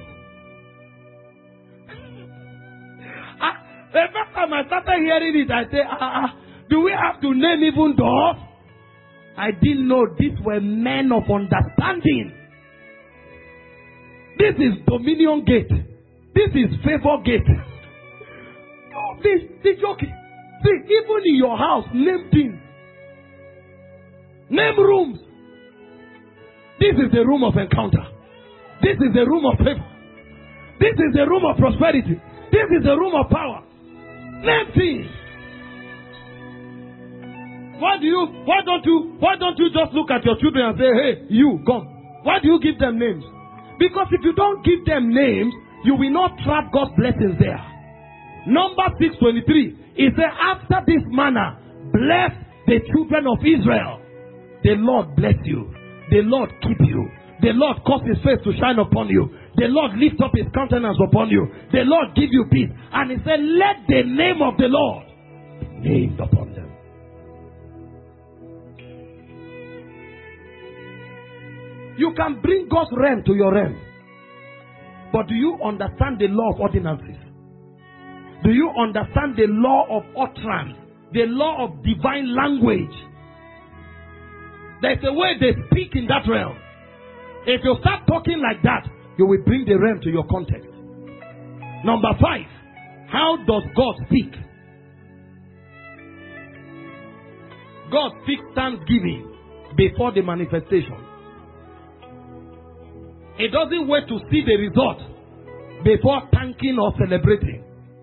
Ah, the first time I started hearing it, I said, ah, ah, do we have to name even doors? I didn't know these were men of understanding. This is Dominion Gate. This is Favor Gate. Oh, this, this joking. See, even in your house, name things. Name rooms. This is the room of encounter. This is the room of favor. This is the room of prosperity. This is the room of power. Name things. Why do you? Why don't you? Why don't you just look at your children and say, "Hey, you come"? Why do you give them names? Because if you don't give them names, you will not trap God's blessings there. Numbers six twenty-three. It says, "After this manner, bless the children of Israel. The Lord bless you. The Lord keep you. The Lord cause his face to shine upon you. The Lord lift up his countenance upon you. The Lord give you peace." And he said, "Let the name of the Lord be named upon them." You can bring God's realm to your realm. But do you understand the law of ordinances? Do you understand the law of utterance? The law of divine language? There's a way they speak in that realm. If you start talking like that, you will bring the realm to your context. Number five, how does God speak? God speaks thanksgiving before the manifestation. He doesn't wait to see the result before thanking or celebrating.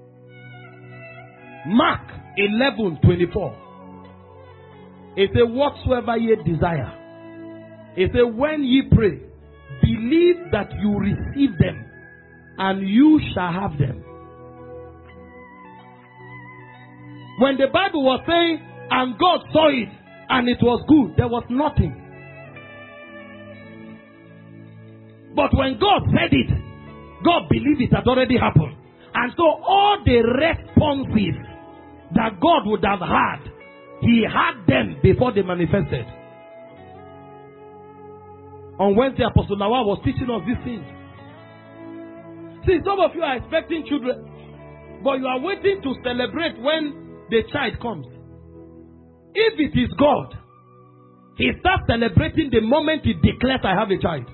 Mark eleven twenty-four. It says, "Whatsoever ye desire." It says, "When ye pray, believe that you receive them, and you shall have them." When the Bible was saying, "And God saw it, and it was good," there was nothing. But when God said it, God believed it had already happened. And so all the responses that God would have had, he had them before they manifested. On Wednesday, Apostle Lawal was teaching us these things. See, some of you are expecting children, but you are waiting to celebrate when the child comes. If it is God, he starts celebrating the moment he declares, "I have a child."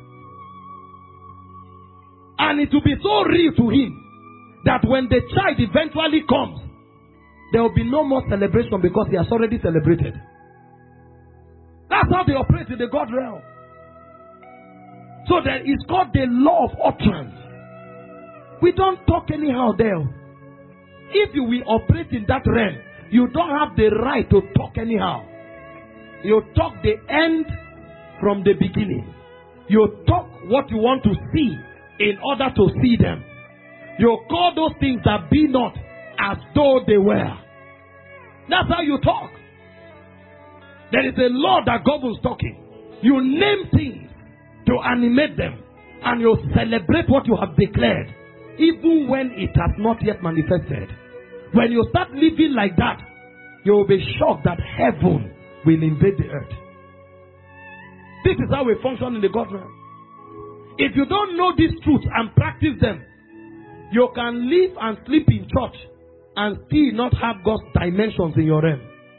And it will be so real to him that when the child eventually comes, there will be no more celebration because he has already celebrated. That's how they operate in the God realm. So that it's called the law of utterance. We don't talk anyhow there. If you will operate in that realm, you don't have the right to talk anyhow. You talk the end from the beginning. You talk what you want to see in order to see them. You call those things that be not as though they were. That's how you talk. There is a law that governs talking. You name things to animate them, and you celebrate what you have declared, even when it has not yet manifested. When you start living like that, you will be shocked that heaven will invade the earth. This is how we function in the God realm. If you don't know these truths and practice them, you can live and sleep in church and still not have God's dimensions in your realm.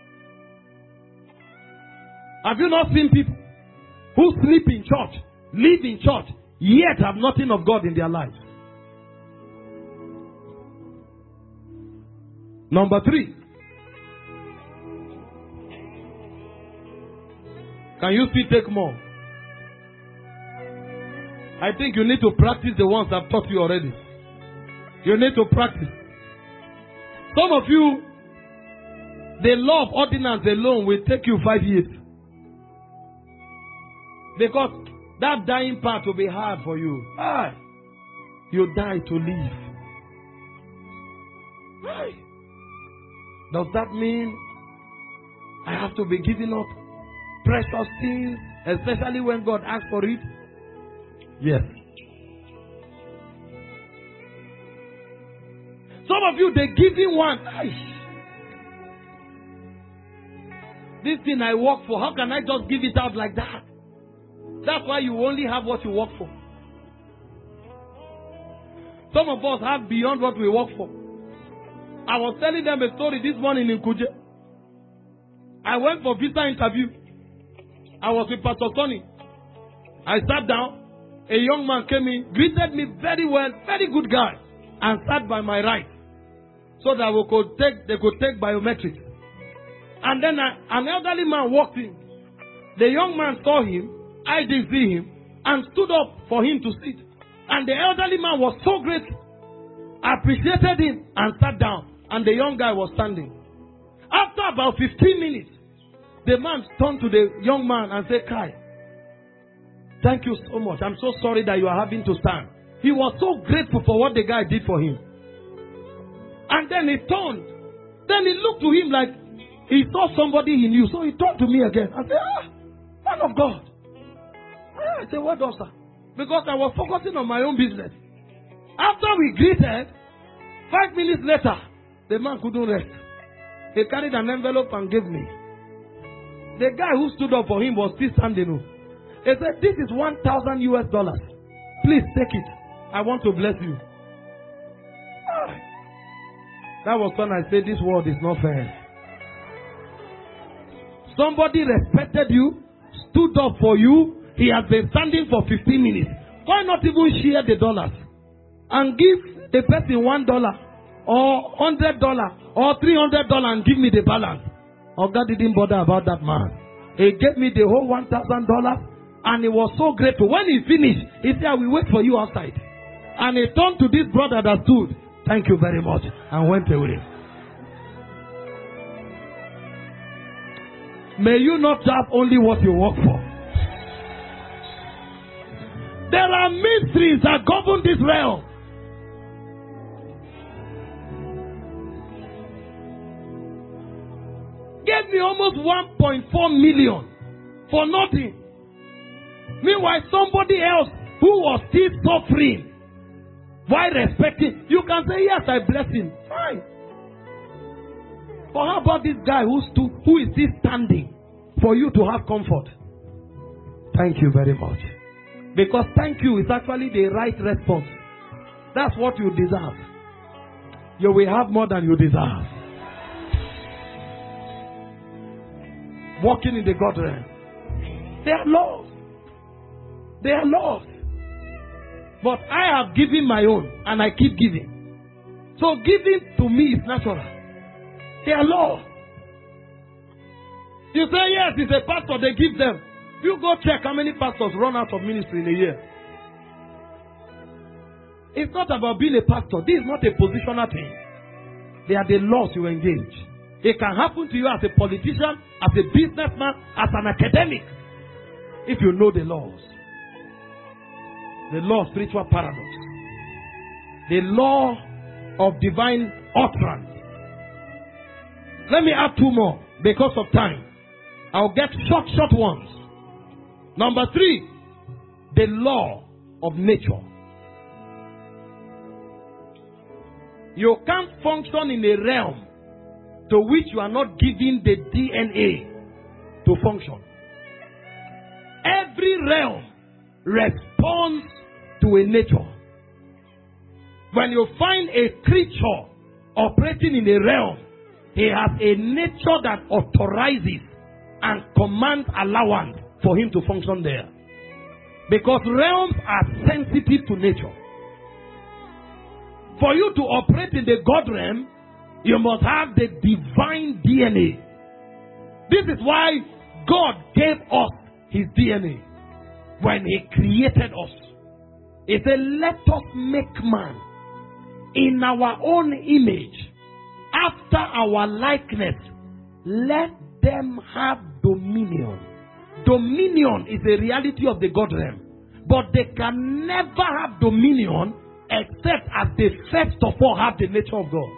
Have you not seen people who sleep in church, live in church, yet have nothing of God in their lives? Number three. Can you still take more? I think you need to practice the ones I've taught you already. You need to practice. Some of you, the law of ordinance alone will take you five years. Because that dying part will be hard for you. Ah, you die to live. Why? Does that mean I have to be giving up precious things, especially when God asks for it? Yes. of you, they giving one. Aish. This thing I work for, how can I just give it out like that? That's why you only have what you work for. Some of us have beyond what we work for. I was telling them a story this morning in Kuje. I went for visa interview. I was with Pastor Tony. I sat down. A young man came in, greeted me very well, very good guy, and sat by my right, so that we could take, they could take biometrics. And then I, an elderly man walked in. The young man saw him, I didn't see him, and stood up for him to sit. And the elderly man was so grateful, appreciated him, and sat down. And the young guy was standing. After about fifteen minutes, the man turned to the young man and said, Kai, thank you so much. I'm so sorry that you are having to stand. He was so grateful for what the guy did for him. And then he turned. Then he looked to him like he saw somebody he knew. So he turned to me again. I said, ah, man of God. I said, what does, sir? Because I was focusing on my own business. After we greeted, five minutes later, the man couldn't rest. He carried an envelope and gave me. The guy who stood up for him was still standing. He said, this is one thousand U S dollars. Please take it. I want to bless you. That was when I said, this world is not fair. Somebody respected you, stood up for you. He has been standing for fifteen minutes. Why not even share the dollars and give the person one dollar or hundred dollars or three hundred dollars and give me the balance? Oh, God didn't bother about that man. He gave me the whole one thousand dollars and he was so grateful. When he finished, he said, I will wait for you outside. And he turned to this brother that stood, thank you very much, and went away. May you not have only what you work for. There are mysteries that govern this realm. Gave me almost one point four million for nothing. Meanwhile, somebody else who was still suffering, why respecting? You can say, yes, I bless him. Fine. But how about this guy who stood, who is still standing for you to have comfort? Thank you very much. Because thank you is actually the right response. That's what you deserve. You will have more than you deserve. Walking in the God realm. They are lost. They are lost. But I have given my own and I keep giving. So giving to me is natural. They are lost. You say, yes, it's a pastor, they give them. You go check how many pastors run out of ministry in a year. It's not about being a pastor. This is not a positional thing. They are the laws you engage. It can happen to you as a politician, as a businessman, as an academic, if you know the laws. The law of spiritual paradox. The law of divine utterance. Let me add two more because of time. I'll get short, short ones. Number three, the law of nature. You can't function in a realm to which you are not giving the D N A to function. Every realm responds to a nature. When you find a creature operating in a realm, he has a nature that authorizes and commands allowance for him to function there. Because realms are sensitive to nature. For you to operate in the God realm, you must have the divine D N A. This is why God gave us his D N A when he created us. He said, let us make man in our own image, after our likeness. Let them have dominion. Dominion is a reality of the God realm. But they can never have dominion except as they first of all have the nature of God.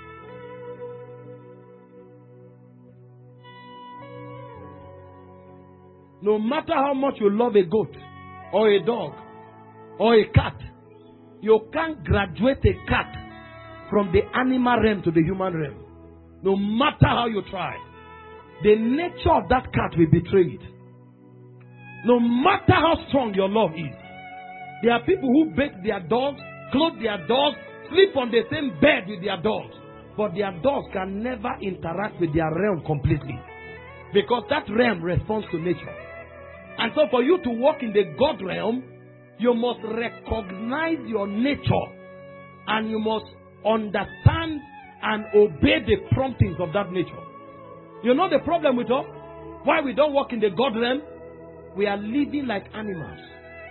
No matter how much you love a goat or a dog or a cat, you can't graduate a cat from the animal realm to the human realm. No matter how you try, the nature of that cat will betray it. No matter how strong your love is. There are people who bathe their dogs, clothe their dogs, sleep on the same bed with their dogs. But their dogs can never interact with their realm completely. Because that realm responds to nature. And so for you to walk in the God realm, you must recognize your nature. And you must understand and obey the promptings of that nature. You know the problem with us? Why we don't walk in the God realm? We are living like animals.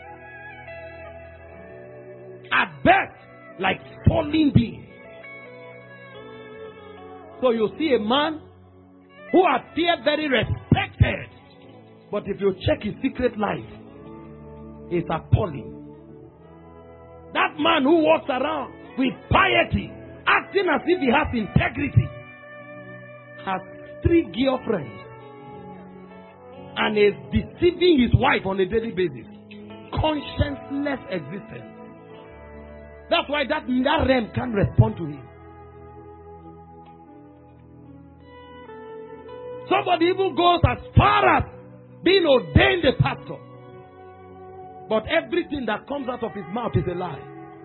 At best, like fallen beings. So you see a man who appeared very respected. But if you check his secret life, it's appalling. That man who walks around with piety, acting as if he has integrity, has three girlfriends and is deceiving his wife on a daily basis. Conscienceless existence. That's why that, that realm can't respond to him. Somebody even goes as far as being ordained a pastor. But everything that comes out of his mouth is a lie.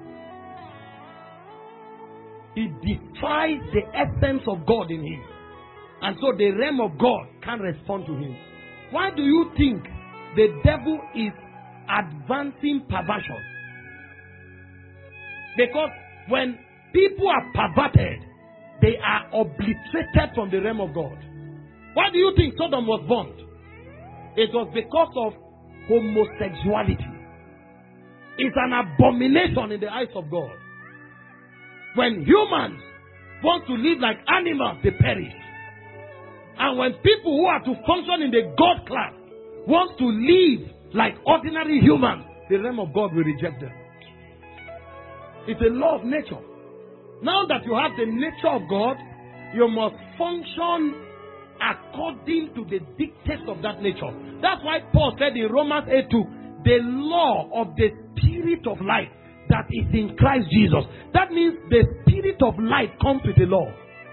He defies the essence of God in him. And so the realm of God can't respond to him. Why do you think the devil is advancing perversion? Because when people are perverted, they are obliterated from the realm of God. Why do you think Sodom was burnt? It was because of homosexuality. It's an abomination in the eyes of God. When humans want to live like animals, they perish. And when people who are to function in the God class want to live like ordinary humans, the realm of God will reject them. It's a law of nature. Now that you have the nature of God, you must function according to the dictates of that nature. That's why Paul said in Romans eight two, the law of the Spirit of life that is in Christ Jesus. That means the Spirit of life comes with the law.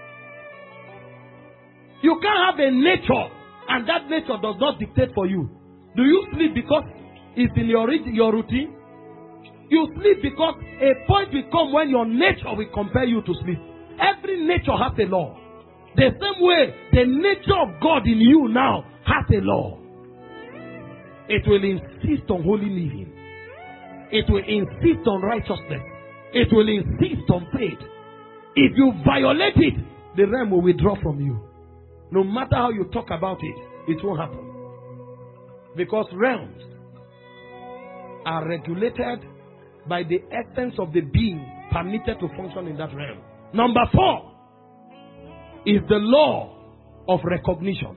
You can't have a nature and that nature does not dictate for you. Do you sleep because it's in your, your routine? You sleep because a point will come when your nature will compel you to sleep. Every nature has a law. The same way the nature of God in you now has a law. It will insist on holy living. It will insist on righteousness. It will insist on faith. If you violate it, the realm will withdraw from you. No matter how you talk about it, it won't happen. Because realms are regulated by the essence of the being permitted to function in that realm. Number four is the law of recognition.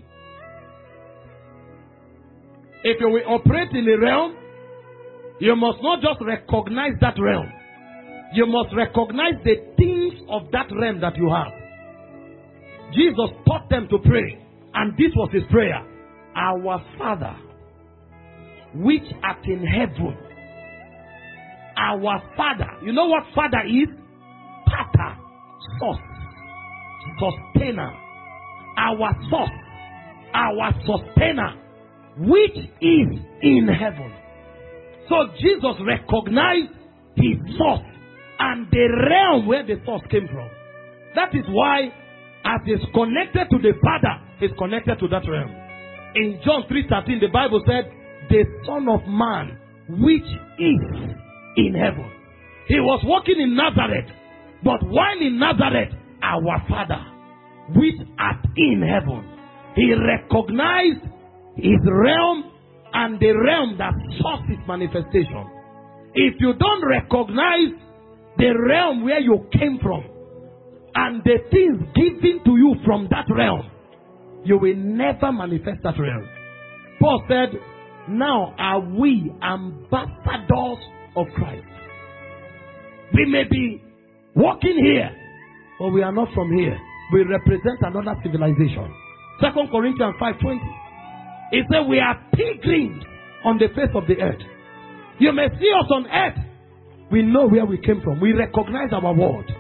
If you will operate in a realm, you must not just recognize that realm. You must recognize the things of that realm that you have. Jesus taught them to pray, and this was his prayer. Our Father, which art in heaven. Our Father. You know what Father is? Pater, source, sustainer. Our source, our sustainer, which is in heaven. So Jesus recognized his source and the realm where the source came from. That is why, as he's connected to the Father, he's connected to that realm. In John three thirteen, the Bible said, the Son of Man, which is in heaven. He was walking in Nazareth, but while in Nazareth, our Father, which art in heaven, he recognized his realm and the realm that sought its manifestation. If you don't recognize the realm where you came from and the things given to you from that realm, you will never manifest that realm. Paul said, now are we ambassadors of Christ. We may be walking here, but we are not from here. We represent another civilization. Second Corinthians five twenty. It said we are pilgrims on the face of the earth. You may see us on earth. We know where we came from. We recognize our world.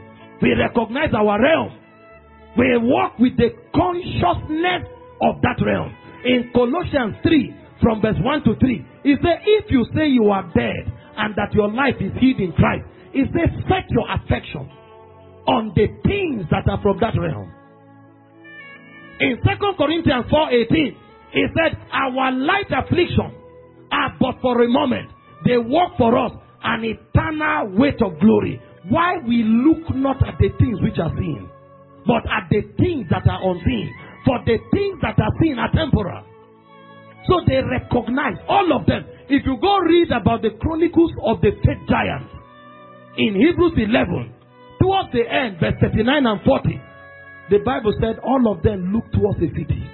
We recognize our realm. We walk with the consciousness of that realm. In Colossians three, from verse one to three, it says, if you say you are dead and that your life is hid in Christ, it says, set your affection on the things that are from that realm. In Second Corinthians four eighteen, it said, our light affliction are but for a moment. They work for us an eternal weight of glory. Why we look not at the things which are seen, but at the things that are unseen. For the things that are seen are temporal. So they recognize, all of them. If you go read about the chronicles of the faith giants in Hebrews eleven, towards the end, verse thirty-nine and forty, the Bible said all of them looked towards a city.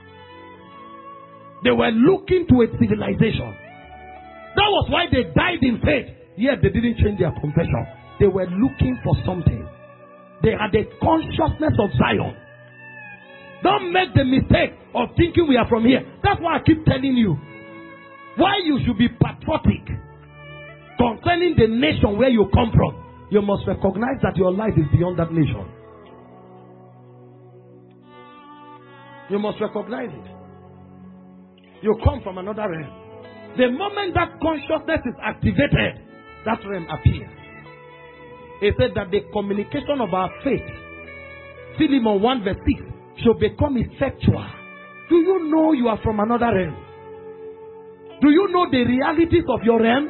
They were looking to a civilization. That was why they died in faith. Yet they didn't change their confession. They were looking for something. They had a consciousness of Zion. Don't make the mistake of thinking we are from here. That's why I keep telling you why you should be patriotic concerning the nation where you come from. You must recognize that your life is beyond that nation. You must recognize it. You come from another realm. The moment that consciousness is activated, that realm appears. It said that the communication of our faith, Philemon one verse six, should become effectual. Do you know you are from another realm? Do you know the realities of your realm?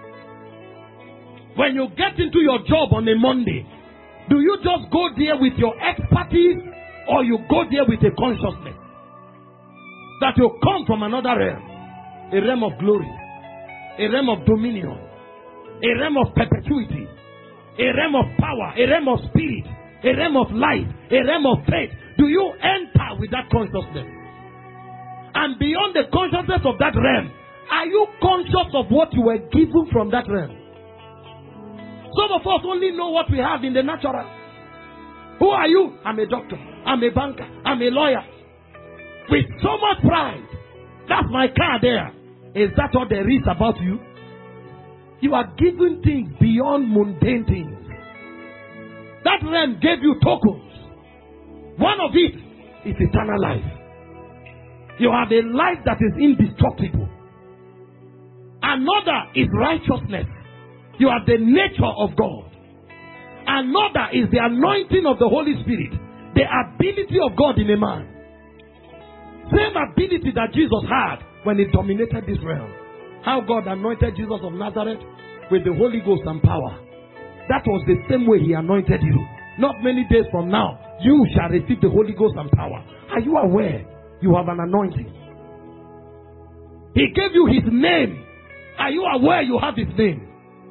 When you get into your job on a Monday, do you just go there with your expertise, or you go there with a consciousness that you come from another realm? A realm of glory, a realm of dominion, a realm of perpetuity, a realm of power, a realm of spirit, a realm of life, a realm of faith. Do you enter with that consciousness? And beyond the consciousness of that realm, are you conscious of what you were given from that realm? Some of us only know what we have in the natural. Who are you? I'm a doctor. I'm a banker. I'm a lawyer. With so much pride. That's my car there. Is that all there is about you? You are given things beyond mundane things. That realm gave you tokens. One of it is eternal life. You have a life that is indestructible. Another is righteousness. You have the nature of God. Another is the anointing of the Holy Spirit. The ability of God in a man. Same ability that Jesus had when he dominated this realm. How God anointed Jesus of Nazareth with the Holy Ghost and power. That was the same way he anointed you. Not many days from now, you shall receive the Holy Ghost and power. Are you aware you have an anointing? He gave you his name. Are you aware you have his name?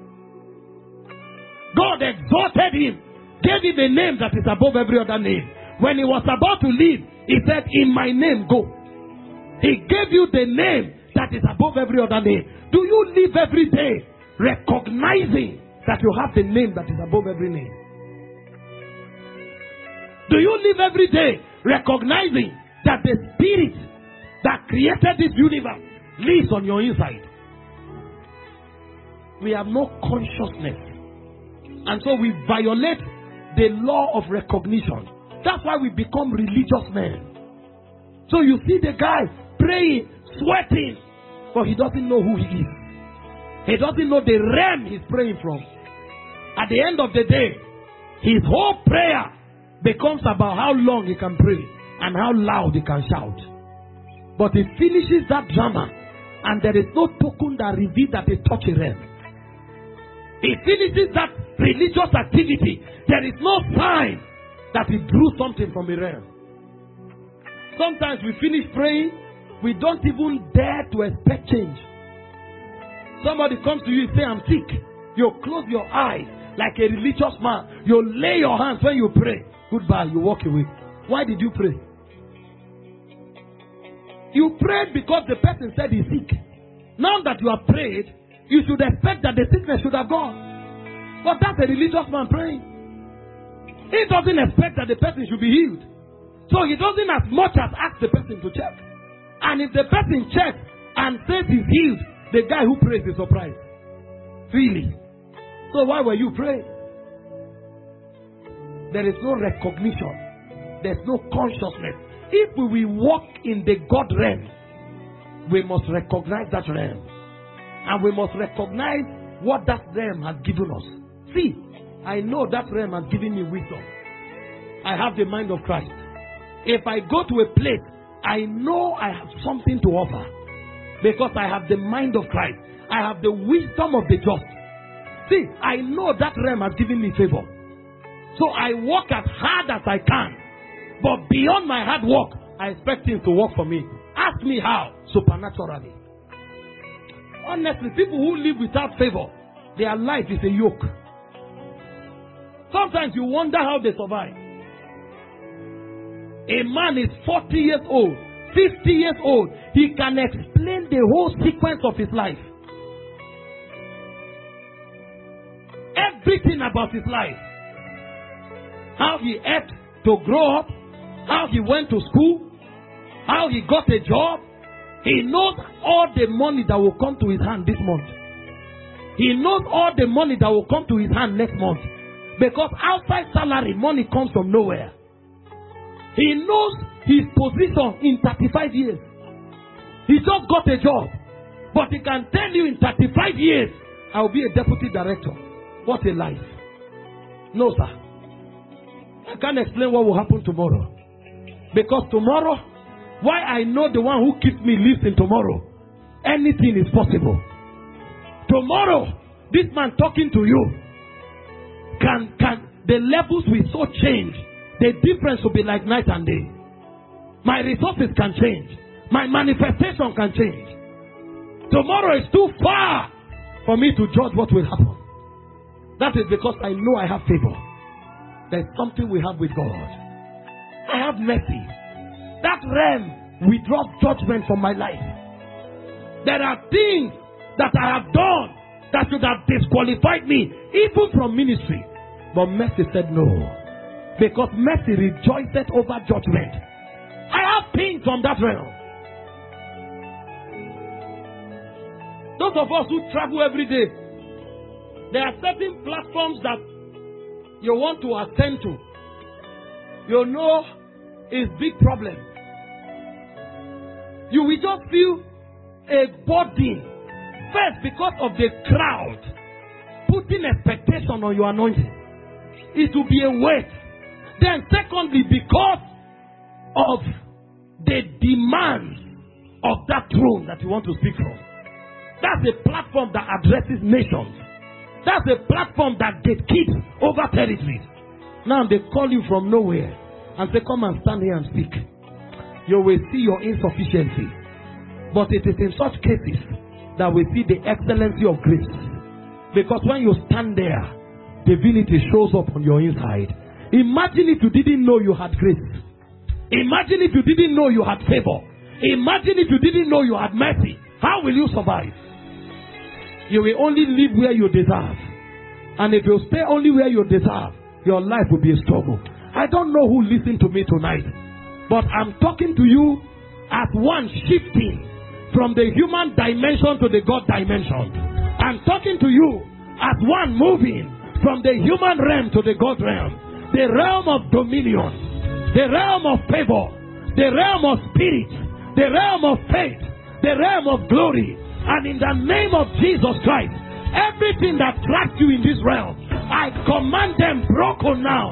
God exalted him, gave him a name that is above every other name. When he was about to leave, he said, in my name go. He gave you the name that is above every other name. Do you live every day recognizing that you have the name that is above every name? Do you live every day recognizing that the spirit that created this universe lives on your inside? We have no consciousness. And so we violate the law of recognition. That's why we become religious men. So you see the guy praying, sweating, but he doesn't know who he is. He doesn't know the realm he's praying from. At the end of the day, his whole prayer becomes about how long he can pray and how loud he can shout. But he finishes that drama and there is no token that reveals that he touched a realm. He finishes that religious activity. There is no sign that he drew something from a realm. Sometimes we finish praying, we don't even dare to expect change. Somebody comes to you and say, I'm sick. You close your eyes like a religious man. You lay your hands when you pray. Goodbye, you walk away. Why did you pray? You prayed because the person said he's sick. Now that you have prayed, you should expect that the sickness should have gone. But that's a religious man praying. He doesn't expect that the person should be healed. So he doesn't as much as ask the person to check. And if the person checks and says he's healed, the guy who prays is surprised. Really? So why were you praying? there is no recognition. There's no consciousness. If we will walk in the God realm, we must recognize that realm. And we must recognize what that realm has given us. See, I know that realm has given me wisdom. I have the mind of Christ. If I go to a place, I know I have something to offer. Because I have the mind of Christ. I have the wisdom of the just. See, I know that realm has given me favor. So I work as hard as I can. But beyond my hard work, I expect things to work for me. Ask me how? Supernaturally. Honestly, people who live without favor, their life is a yoke. Sometimes you wonder how they survive. A man is forty years old, fifty years old. He can explain the whole sequence of his life. Everything about his life. How he ate to grow up. How he went to school. How he got a job. He knows all the money that will come to his hand this month. He knows all the money that will come to his hand next month. Because outside salary, money comes from nowhere. He knows his position in thirty-five years. He just got a job. But he can tell you in thirty-five years, I will be a deputy director. What a life. No, sir. I can't explain what will happen tomorrow. Because tomorrow, why I know the one who keeps me lives in tomorrow. Anything is possible. Tomorrow, this man talking to you, can, can, the levels will so change. The difference will be like night and day. My resources can change. My manifestation can change. Tomorrow is too far for me to judge what will happen. That is because I know I have favor. There's something we have with God. I have mercy. That realm withdraws judgment from my life. There are things that I have done that should have disqualified me, even from ministry. But mercy said no. Because mercy rejoiceth over judgment. I have things from that realm. Those of us who travel every day, there are certain platforms that you want to attend to. You know it's big problem. You will just feel a burden. First, because of the crowd putting expectation on your anointing. It will be a weight. Then secondly, because of the demands of that throne that you want to speak from. That's a platform that addresses nations. That's a platform that gatekeeps over territories. Now they call you from nowhere and say, come and stand here and speak. You will see your insufficiency. But it is in such cases that we see the excellency of grace. Because when you stand there, divinity shows up on your inside. Imagine if you didn't know you had grace. Imagine if you didn't know you had favor. Imagine if you didn't know you had mercy. How will you survive? You will only live where you deserve. And if you stay only where you deserve, your life will be a struggle. I don't know who listened to me tonight, but I'm talking to you as one shifting from the human dimension to the God dimension. I'm talking to you as one moving from the human realm to the God realm. The realm of dominion, the realm of favor, the realm of spirit, the realm of faith, the realm of glory. And in the name of Jesus Christ, everything that trapped you in this realm, I command them broken now.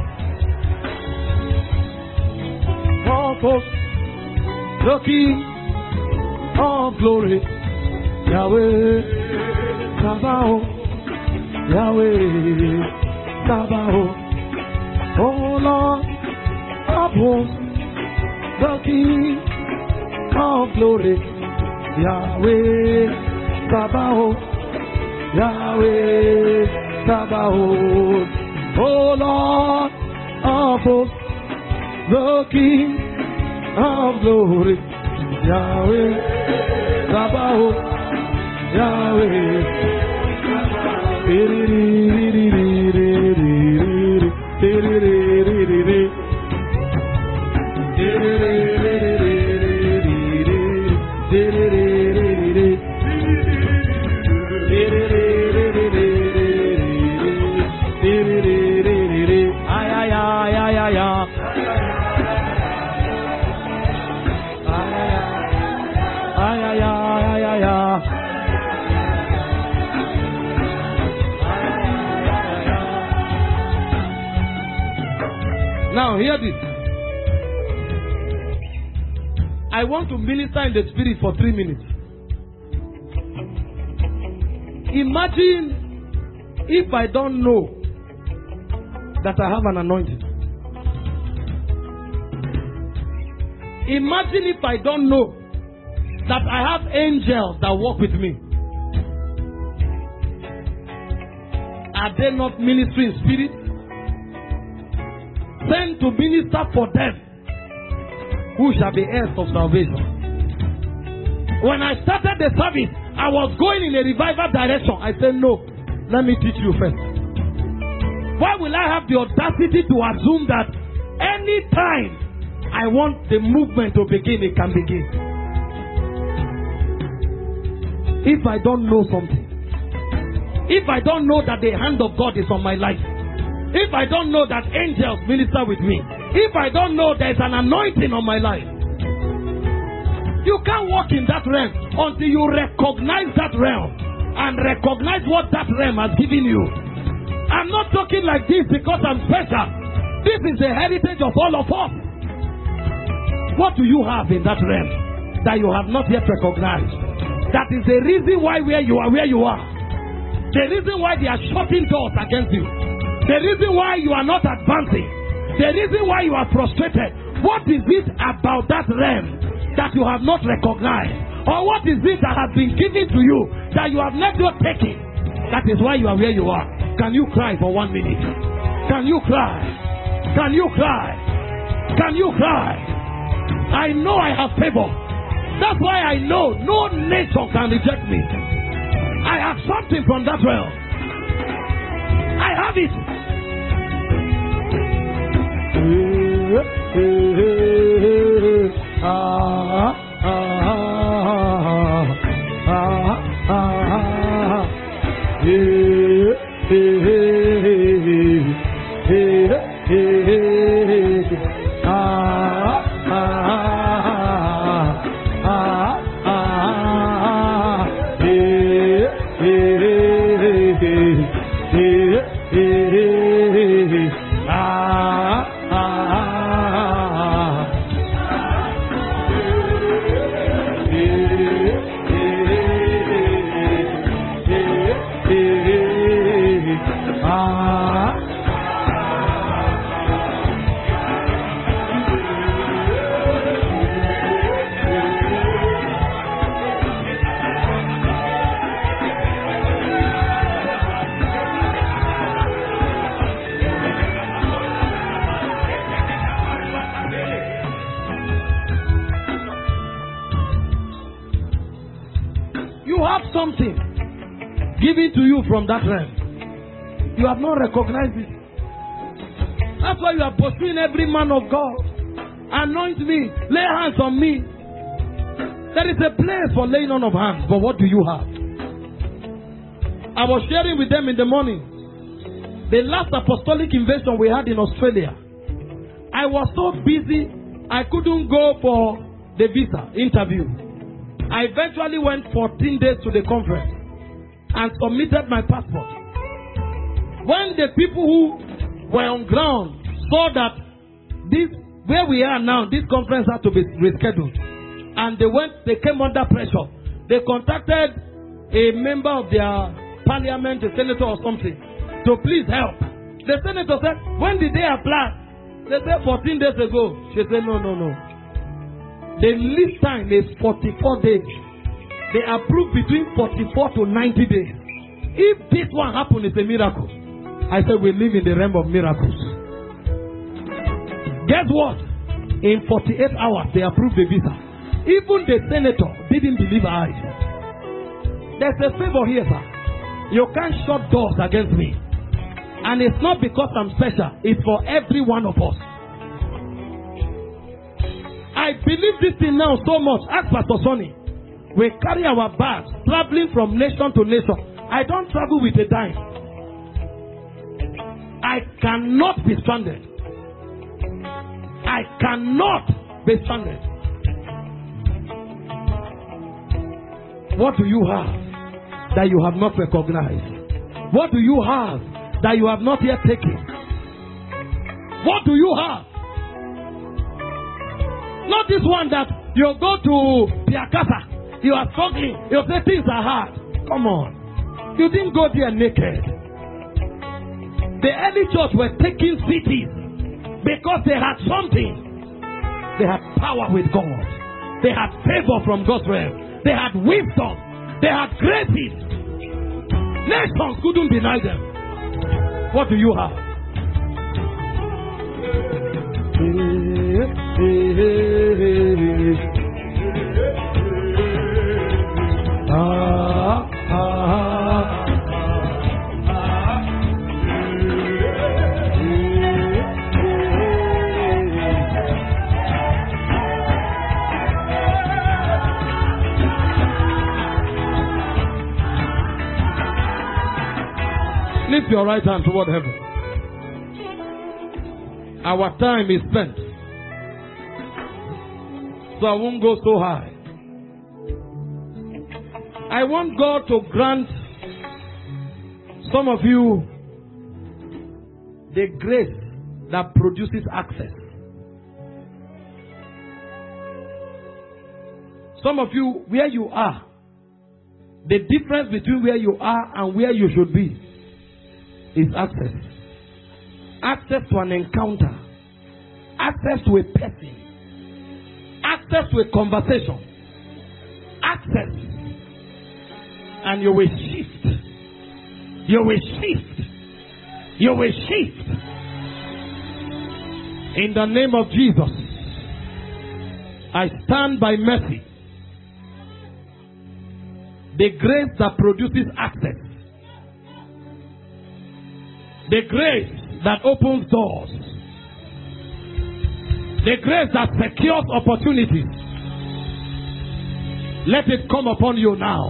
Oh, the King of glory, Yahweh, Sabaoth, Yahweh, Sabaoth, oh Lord of hosts, the King of glory, Yahweh, Sabaoth, Yahweh, Sabaoth, oh Lord of hosts, the King of glory, Yahweh, Sabaoth, Yahweh, ay, ay, ay, Now hear this. I want to minister in the spirit for three minutes. Imagine if I don't know that I have an anointing. Imagine if I don't know that I have angels that walk with me. Are they not ministering spirit? Sent to minister for them who shall be heirs of salvation. When I started the service, I was going in a revival direction. I said, no, let me teach you first. Why will I have the audacity to assume that any time I want the movement to begin, it can begin? If I don't know something, if I don't know that the hand of God is on my life, if I don't know that angels minister with me, if I don't know there's an anointing on my life, you can't walk in that realm until you recognize that realm and recognize what that realm has given you. I'm not talking like this because I'm special. This is the heritage of all of us. What do you have in that realm that you have not yet recognized? That is the reason why where you are where you are. The reason why they are shutting doors against you. The reason why you are not advancing. The reason why you are frustrated. What is it about that realm that you have not recognized? Or what is it that has been given to you that you have never taken? That is why you are where you are. Can you cry for one minute? Can you cry? Can you cry? Can you cry? I know I have favor. That's why I know no nation can reject me. I have something from that realm. I have it. Ah, ah, ah, ah, ah, hey, hey, hey, hey, hey, ah, ah, ah, ah, hey, hey, hey, hey, ah, ah. Something given to you from that realm. You have not recognized it. That's why you are pursuing every man of God. Anoint me, lay hands on me. There is a place for laying on of hands, but what do you have? I was sharing with them in the morning. The last apostolic invasion we had in Australia, I was so busy I couldn't go for the visa interview. I eventually went fourteen days to the conference and submitted my passport. When the people who were on ground saw that this, where we are now, this conference had to be rescheduled, and they went, they came under pressure. They contacted a member of their parliament, a senator or something, to please help. The senator said, when did they apply? They said fourteen days ago. She said, no, no, no. The least time is forty-four days. They approve between forty-four to ninety days. If this one happens, it's a miracle. I said we live in the realm of miracles. Guess what? In forty-eight hours, they approved the visa. Even the senator didn't believe her eyes. There's a favor here, sir. You can't shut doors against me. And it's not because I'm special. It's for every one of us. I believe this thing now so much. Ask Pastor Sonny. We carry our bags, traveling from nation to nation. I don't travel with a dime. I cannot be stranded. I cannot be stranded. What do you have that you have not recognized? What do you have that you have not yet taken? What do you have Not this one that you go to Piakasa. You are struggling. You say things are hard. Come on. You didn't go there naked. The early church were taking cities because they had something. They had power with God. They had favor from God's realm. They had wisdom. They had graces. Nations couldn't deny them. What do you have? Ah, ah, lift your right hand toward heaven. Our time is spent, so I won't go so high. I want God to grant some of you the grace that produces access. Some of you, where you are, the difference between where you are and where you should be is access. Access to an encounter. Access to a person. Access to a conversation. Access. And you will shift. You will shift. You will shift. In the name of Jesus, I stand by mercy. The grace that produces access. The grace that opens doors. The grace that secures opportunities. Let it come upon you now.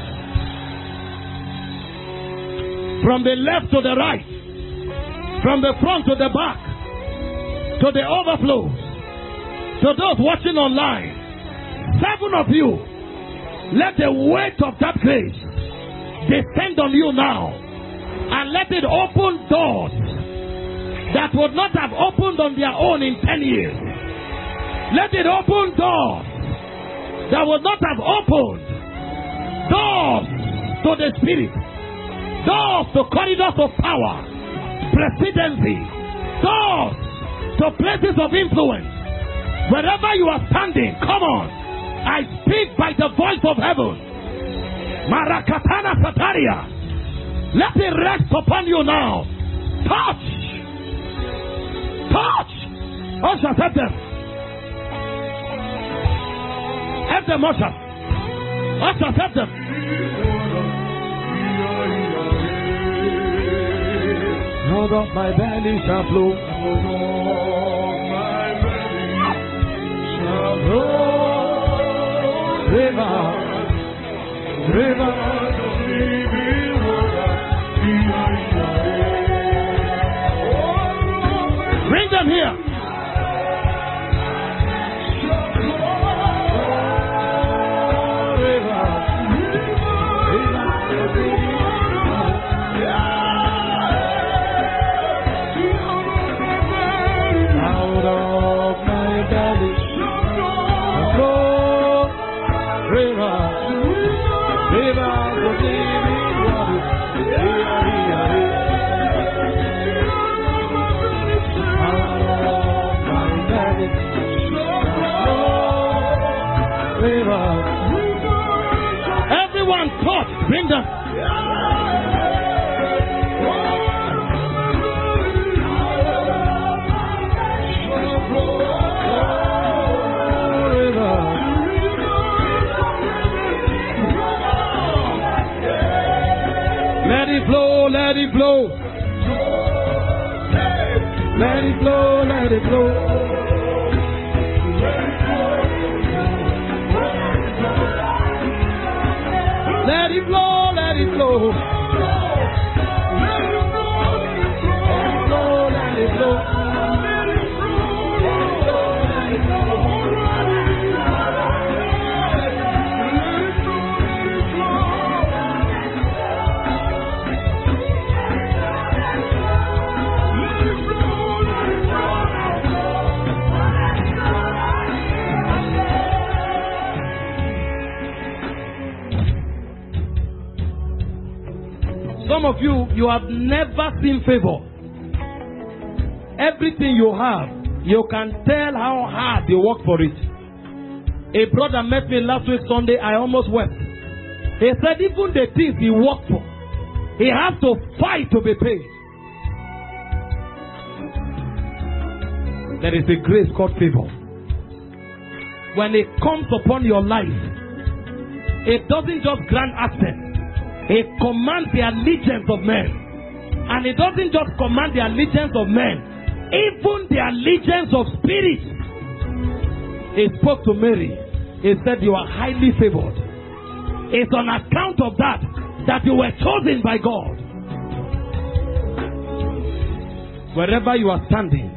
From the left to the right. From the front to the back. To the overflow. To those watching online. Seven of you. Let the weight of that grace descend on you now. And let it open doors that would not have opened on their own in ten years. Let it open doors that would not have opened. Doors to the Spirit. Doors to corridors of power. Presidency. Doors to places of influence. Wherever you are standing, come on. I speak by the voice of heaven. Marakatana Sataria. Let it rest upon you now. Touch. Touch. Usher, help them. Help them, Usher. Usher, help them. Out of my belly shall flow. Out of my belly shall flow. River. River of living water. Bring them here. Out of my belly flow rivers, rivers of living water. Everyone talk, bring them. Let it flow, let it flow. Let it flow, let it flow. Let it flow, let it flow. Let it flow, let it flow. Some of you, you have never seen favor. Everything you have, you can tell how hard you work for it. A brother met me last week Sunday, I almost wept. He said even the things he worked for, he has to fight to be paid. There is a grace called favor. When it comes upon your life, it doesn't just grant access. It commands the allegiance of men. And it doesn't just command the allegiance of men, even the allegiance of spirits. He spoke to Mary. He said, you are highly favored. It's on account of that that you were chosen by God. Wherever you are standing,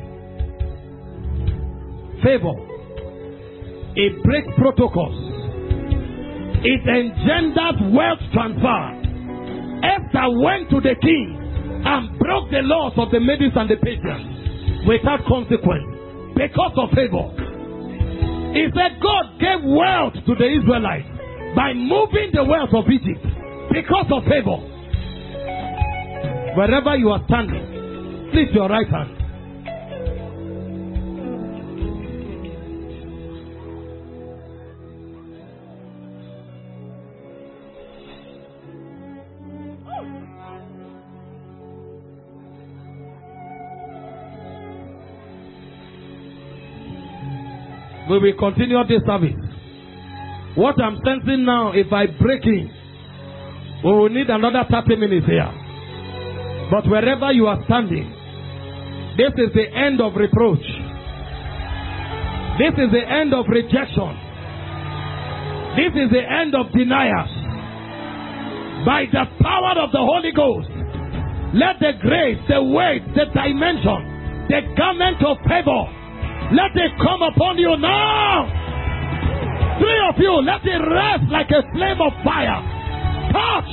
favor, it breaks protocols. It engenders wealth transfer. Esther went to the king and broke the laws of the Medes and the Persians without consequence because of favor. He said God gave wealth to the Israelites by moving the wealth of Egypt because of favor. Wherever you are standing, lift your right hand. We will continue this service. What I'm sensing now, if I break in, we will need another thirty minutes here. But wherever you are standing, this is the end of reproach. This is the end of rejection. This is the end of deniers. By the power of the Holy Ghost, let the grace, the weight, the dimension, the garment of favor, let it come upon you now. Three of you, let it rest like a flame of fire. Touch.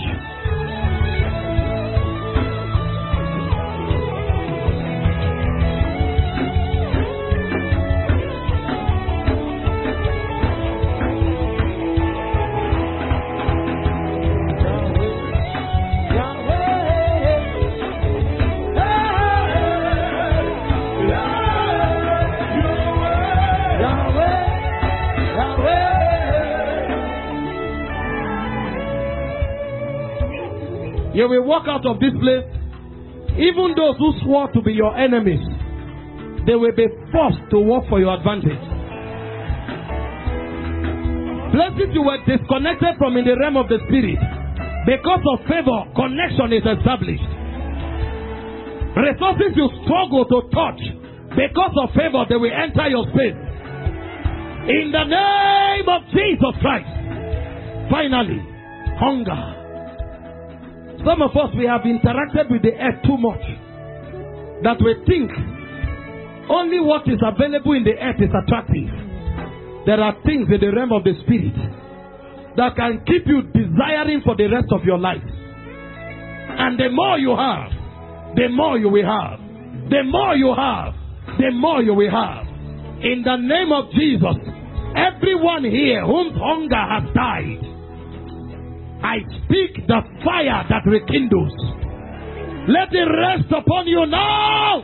You will walk out of this place. Even those who swore to be your enemies, they will be forced to work for your advantage. Places you were disconnected from in the realm of the spirit, because of favor, connection is established. Resources you struggle to touch, because of favor, they will enter your space. In the name of Jesus Christ. Finally, hunger. Some of us, we have interacted with the earth too much that we think only what is available in the earth is attractive. There are things in the realm of the spirit that can keep you desiring for the rest of your life. And the more you have, the more you will have. The more you have, the more you will have. In the name of Jesus, everyone here whom hunger has died, I speak the fire that rekindles. Let it rest upon you now.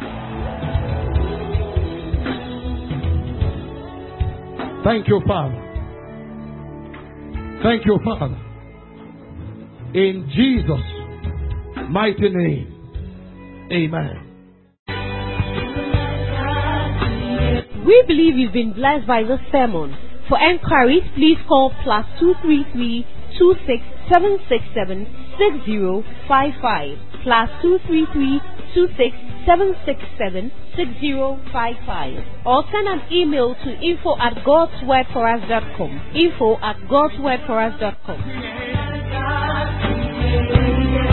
Thank you, Father. Thank you, Father. In Jesus' mighty name. Amen. We believe you've been blessed by this sermon. For enquiries, please call plus two three three two six seven six seven six zero five five plus two three three two six seven six seven six zero five five or send an email to info at godswordforus dot com info at godswordforus dot com.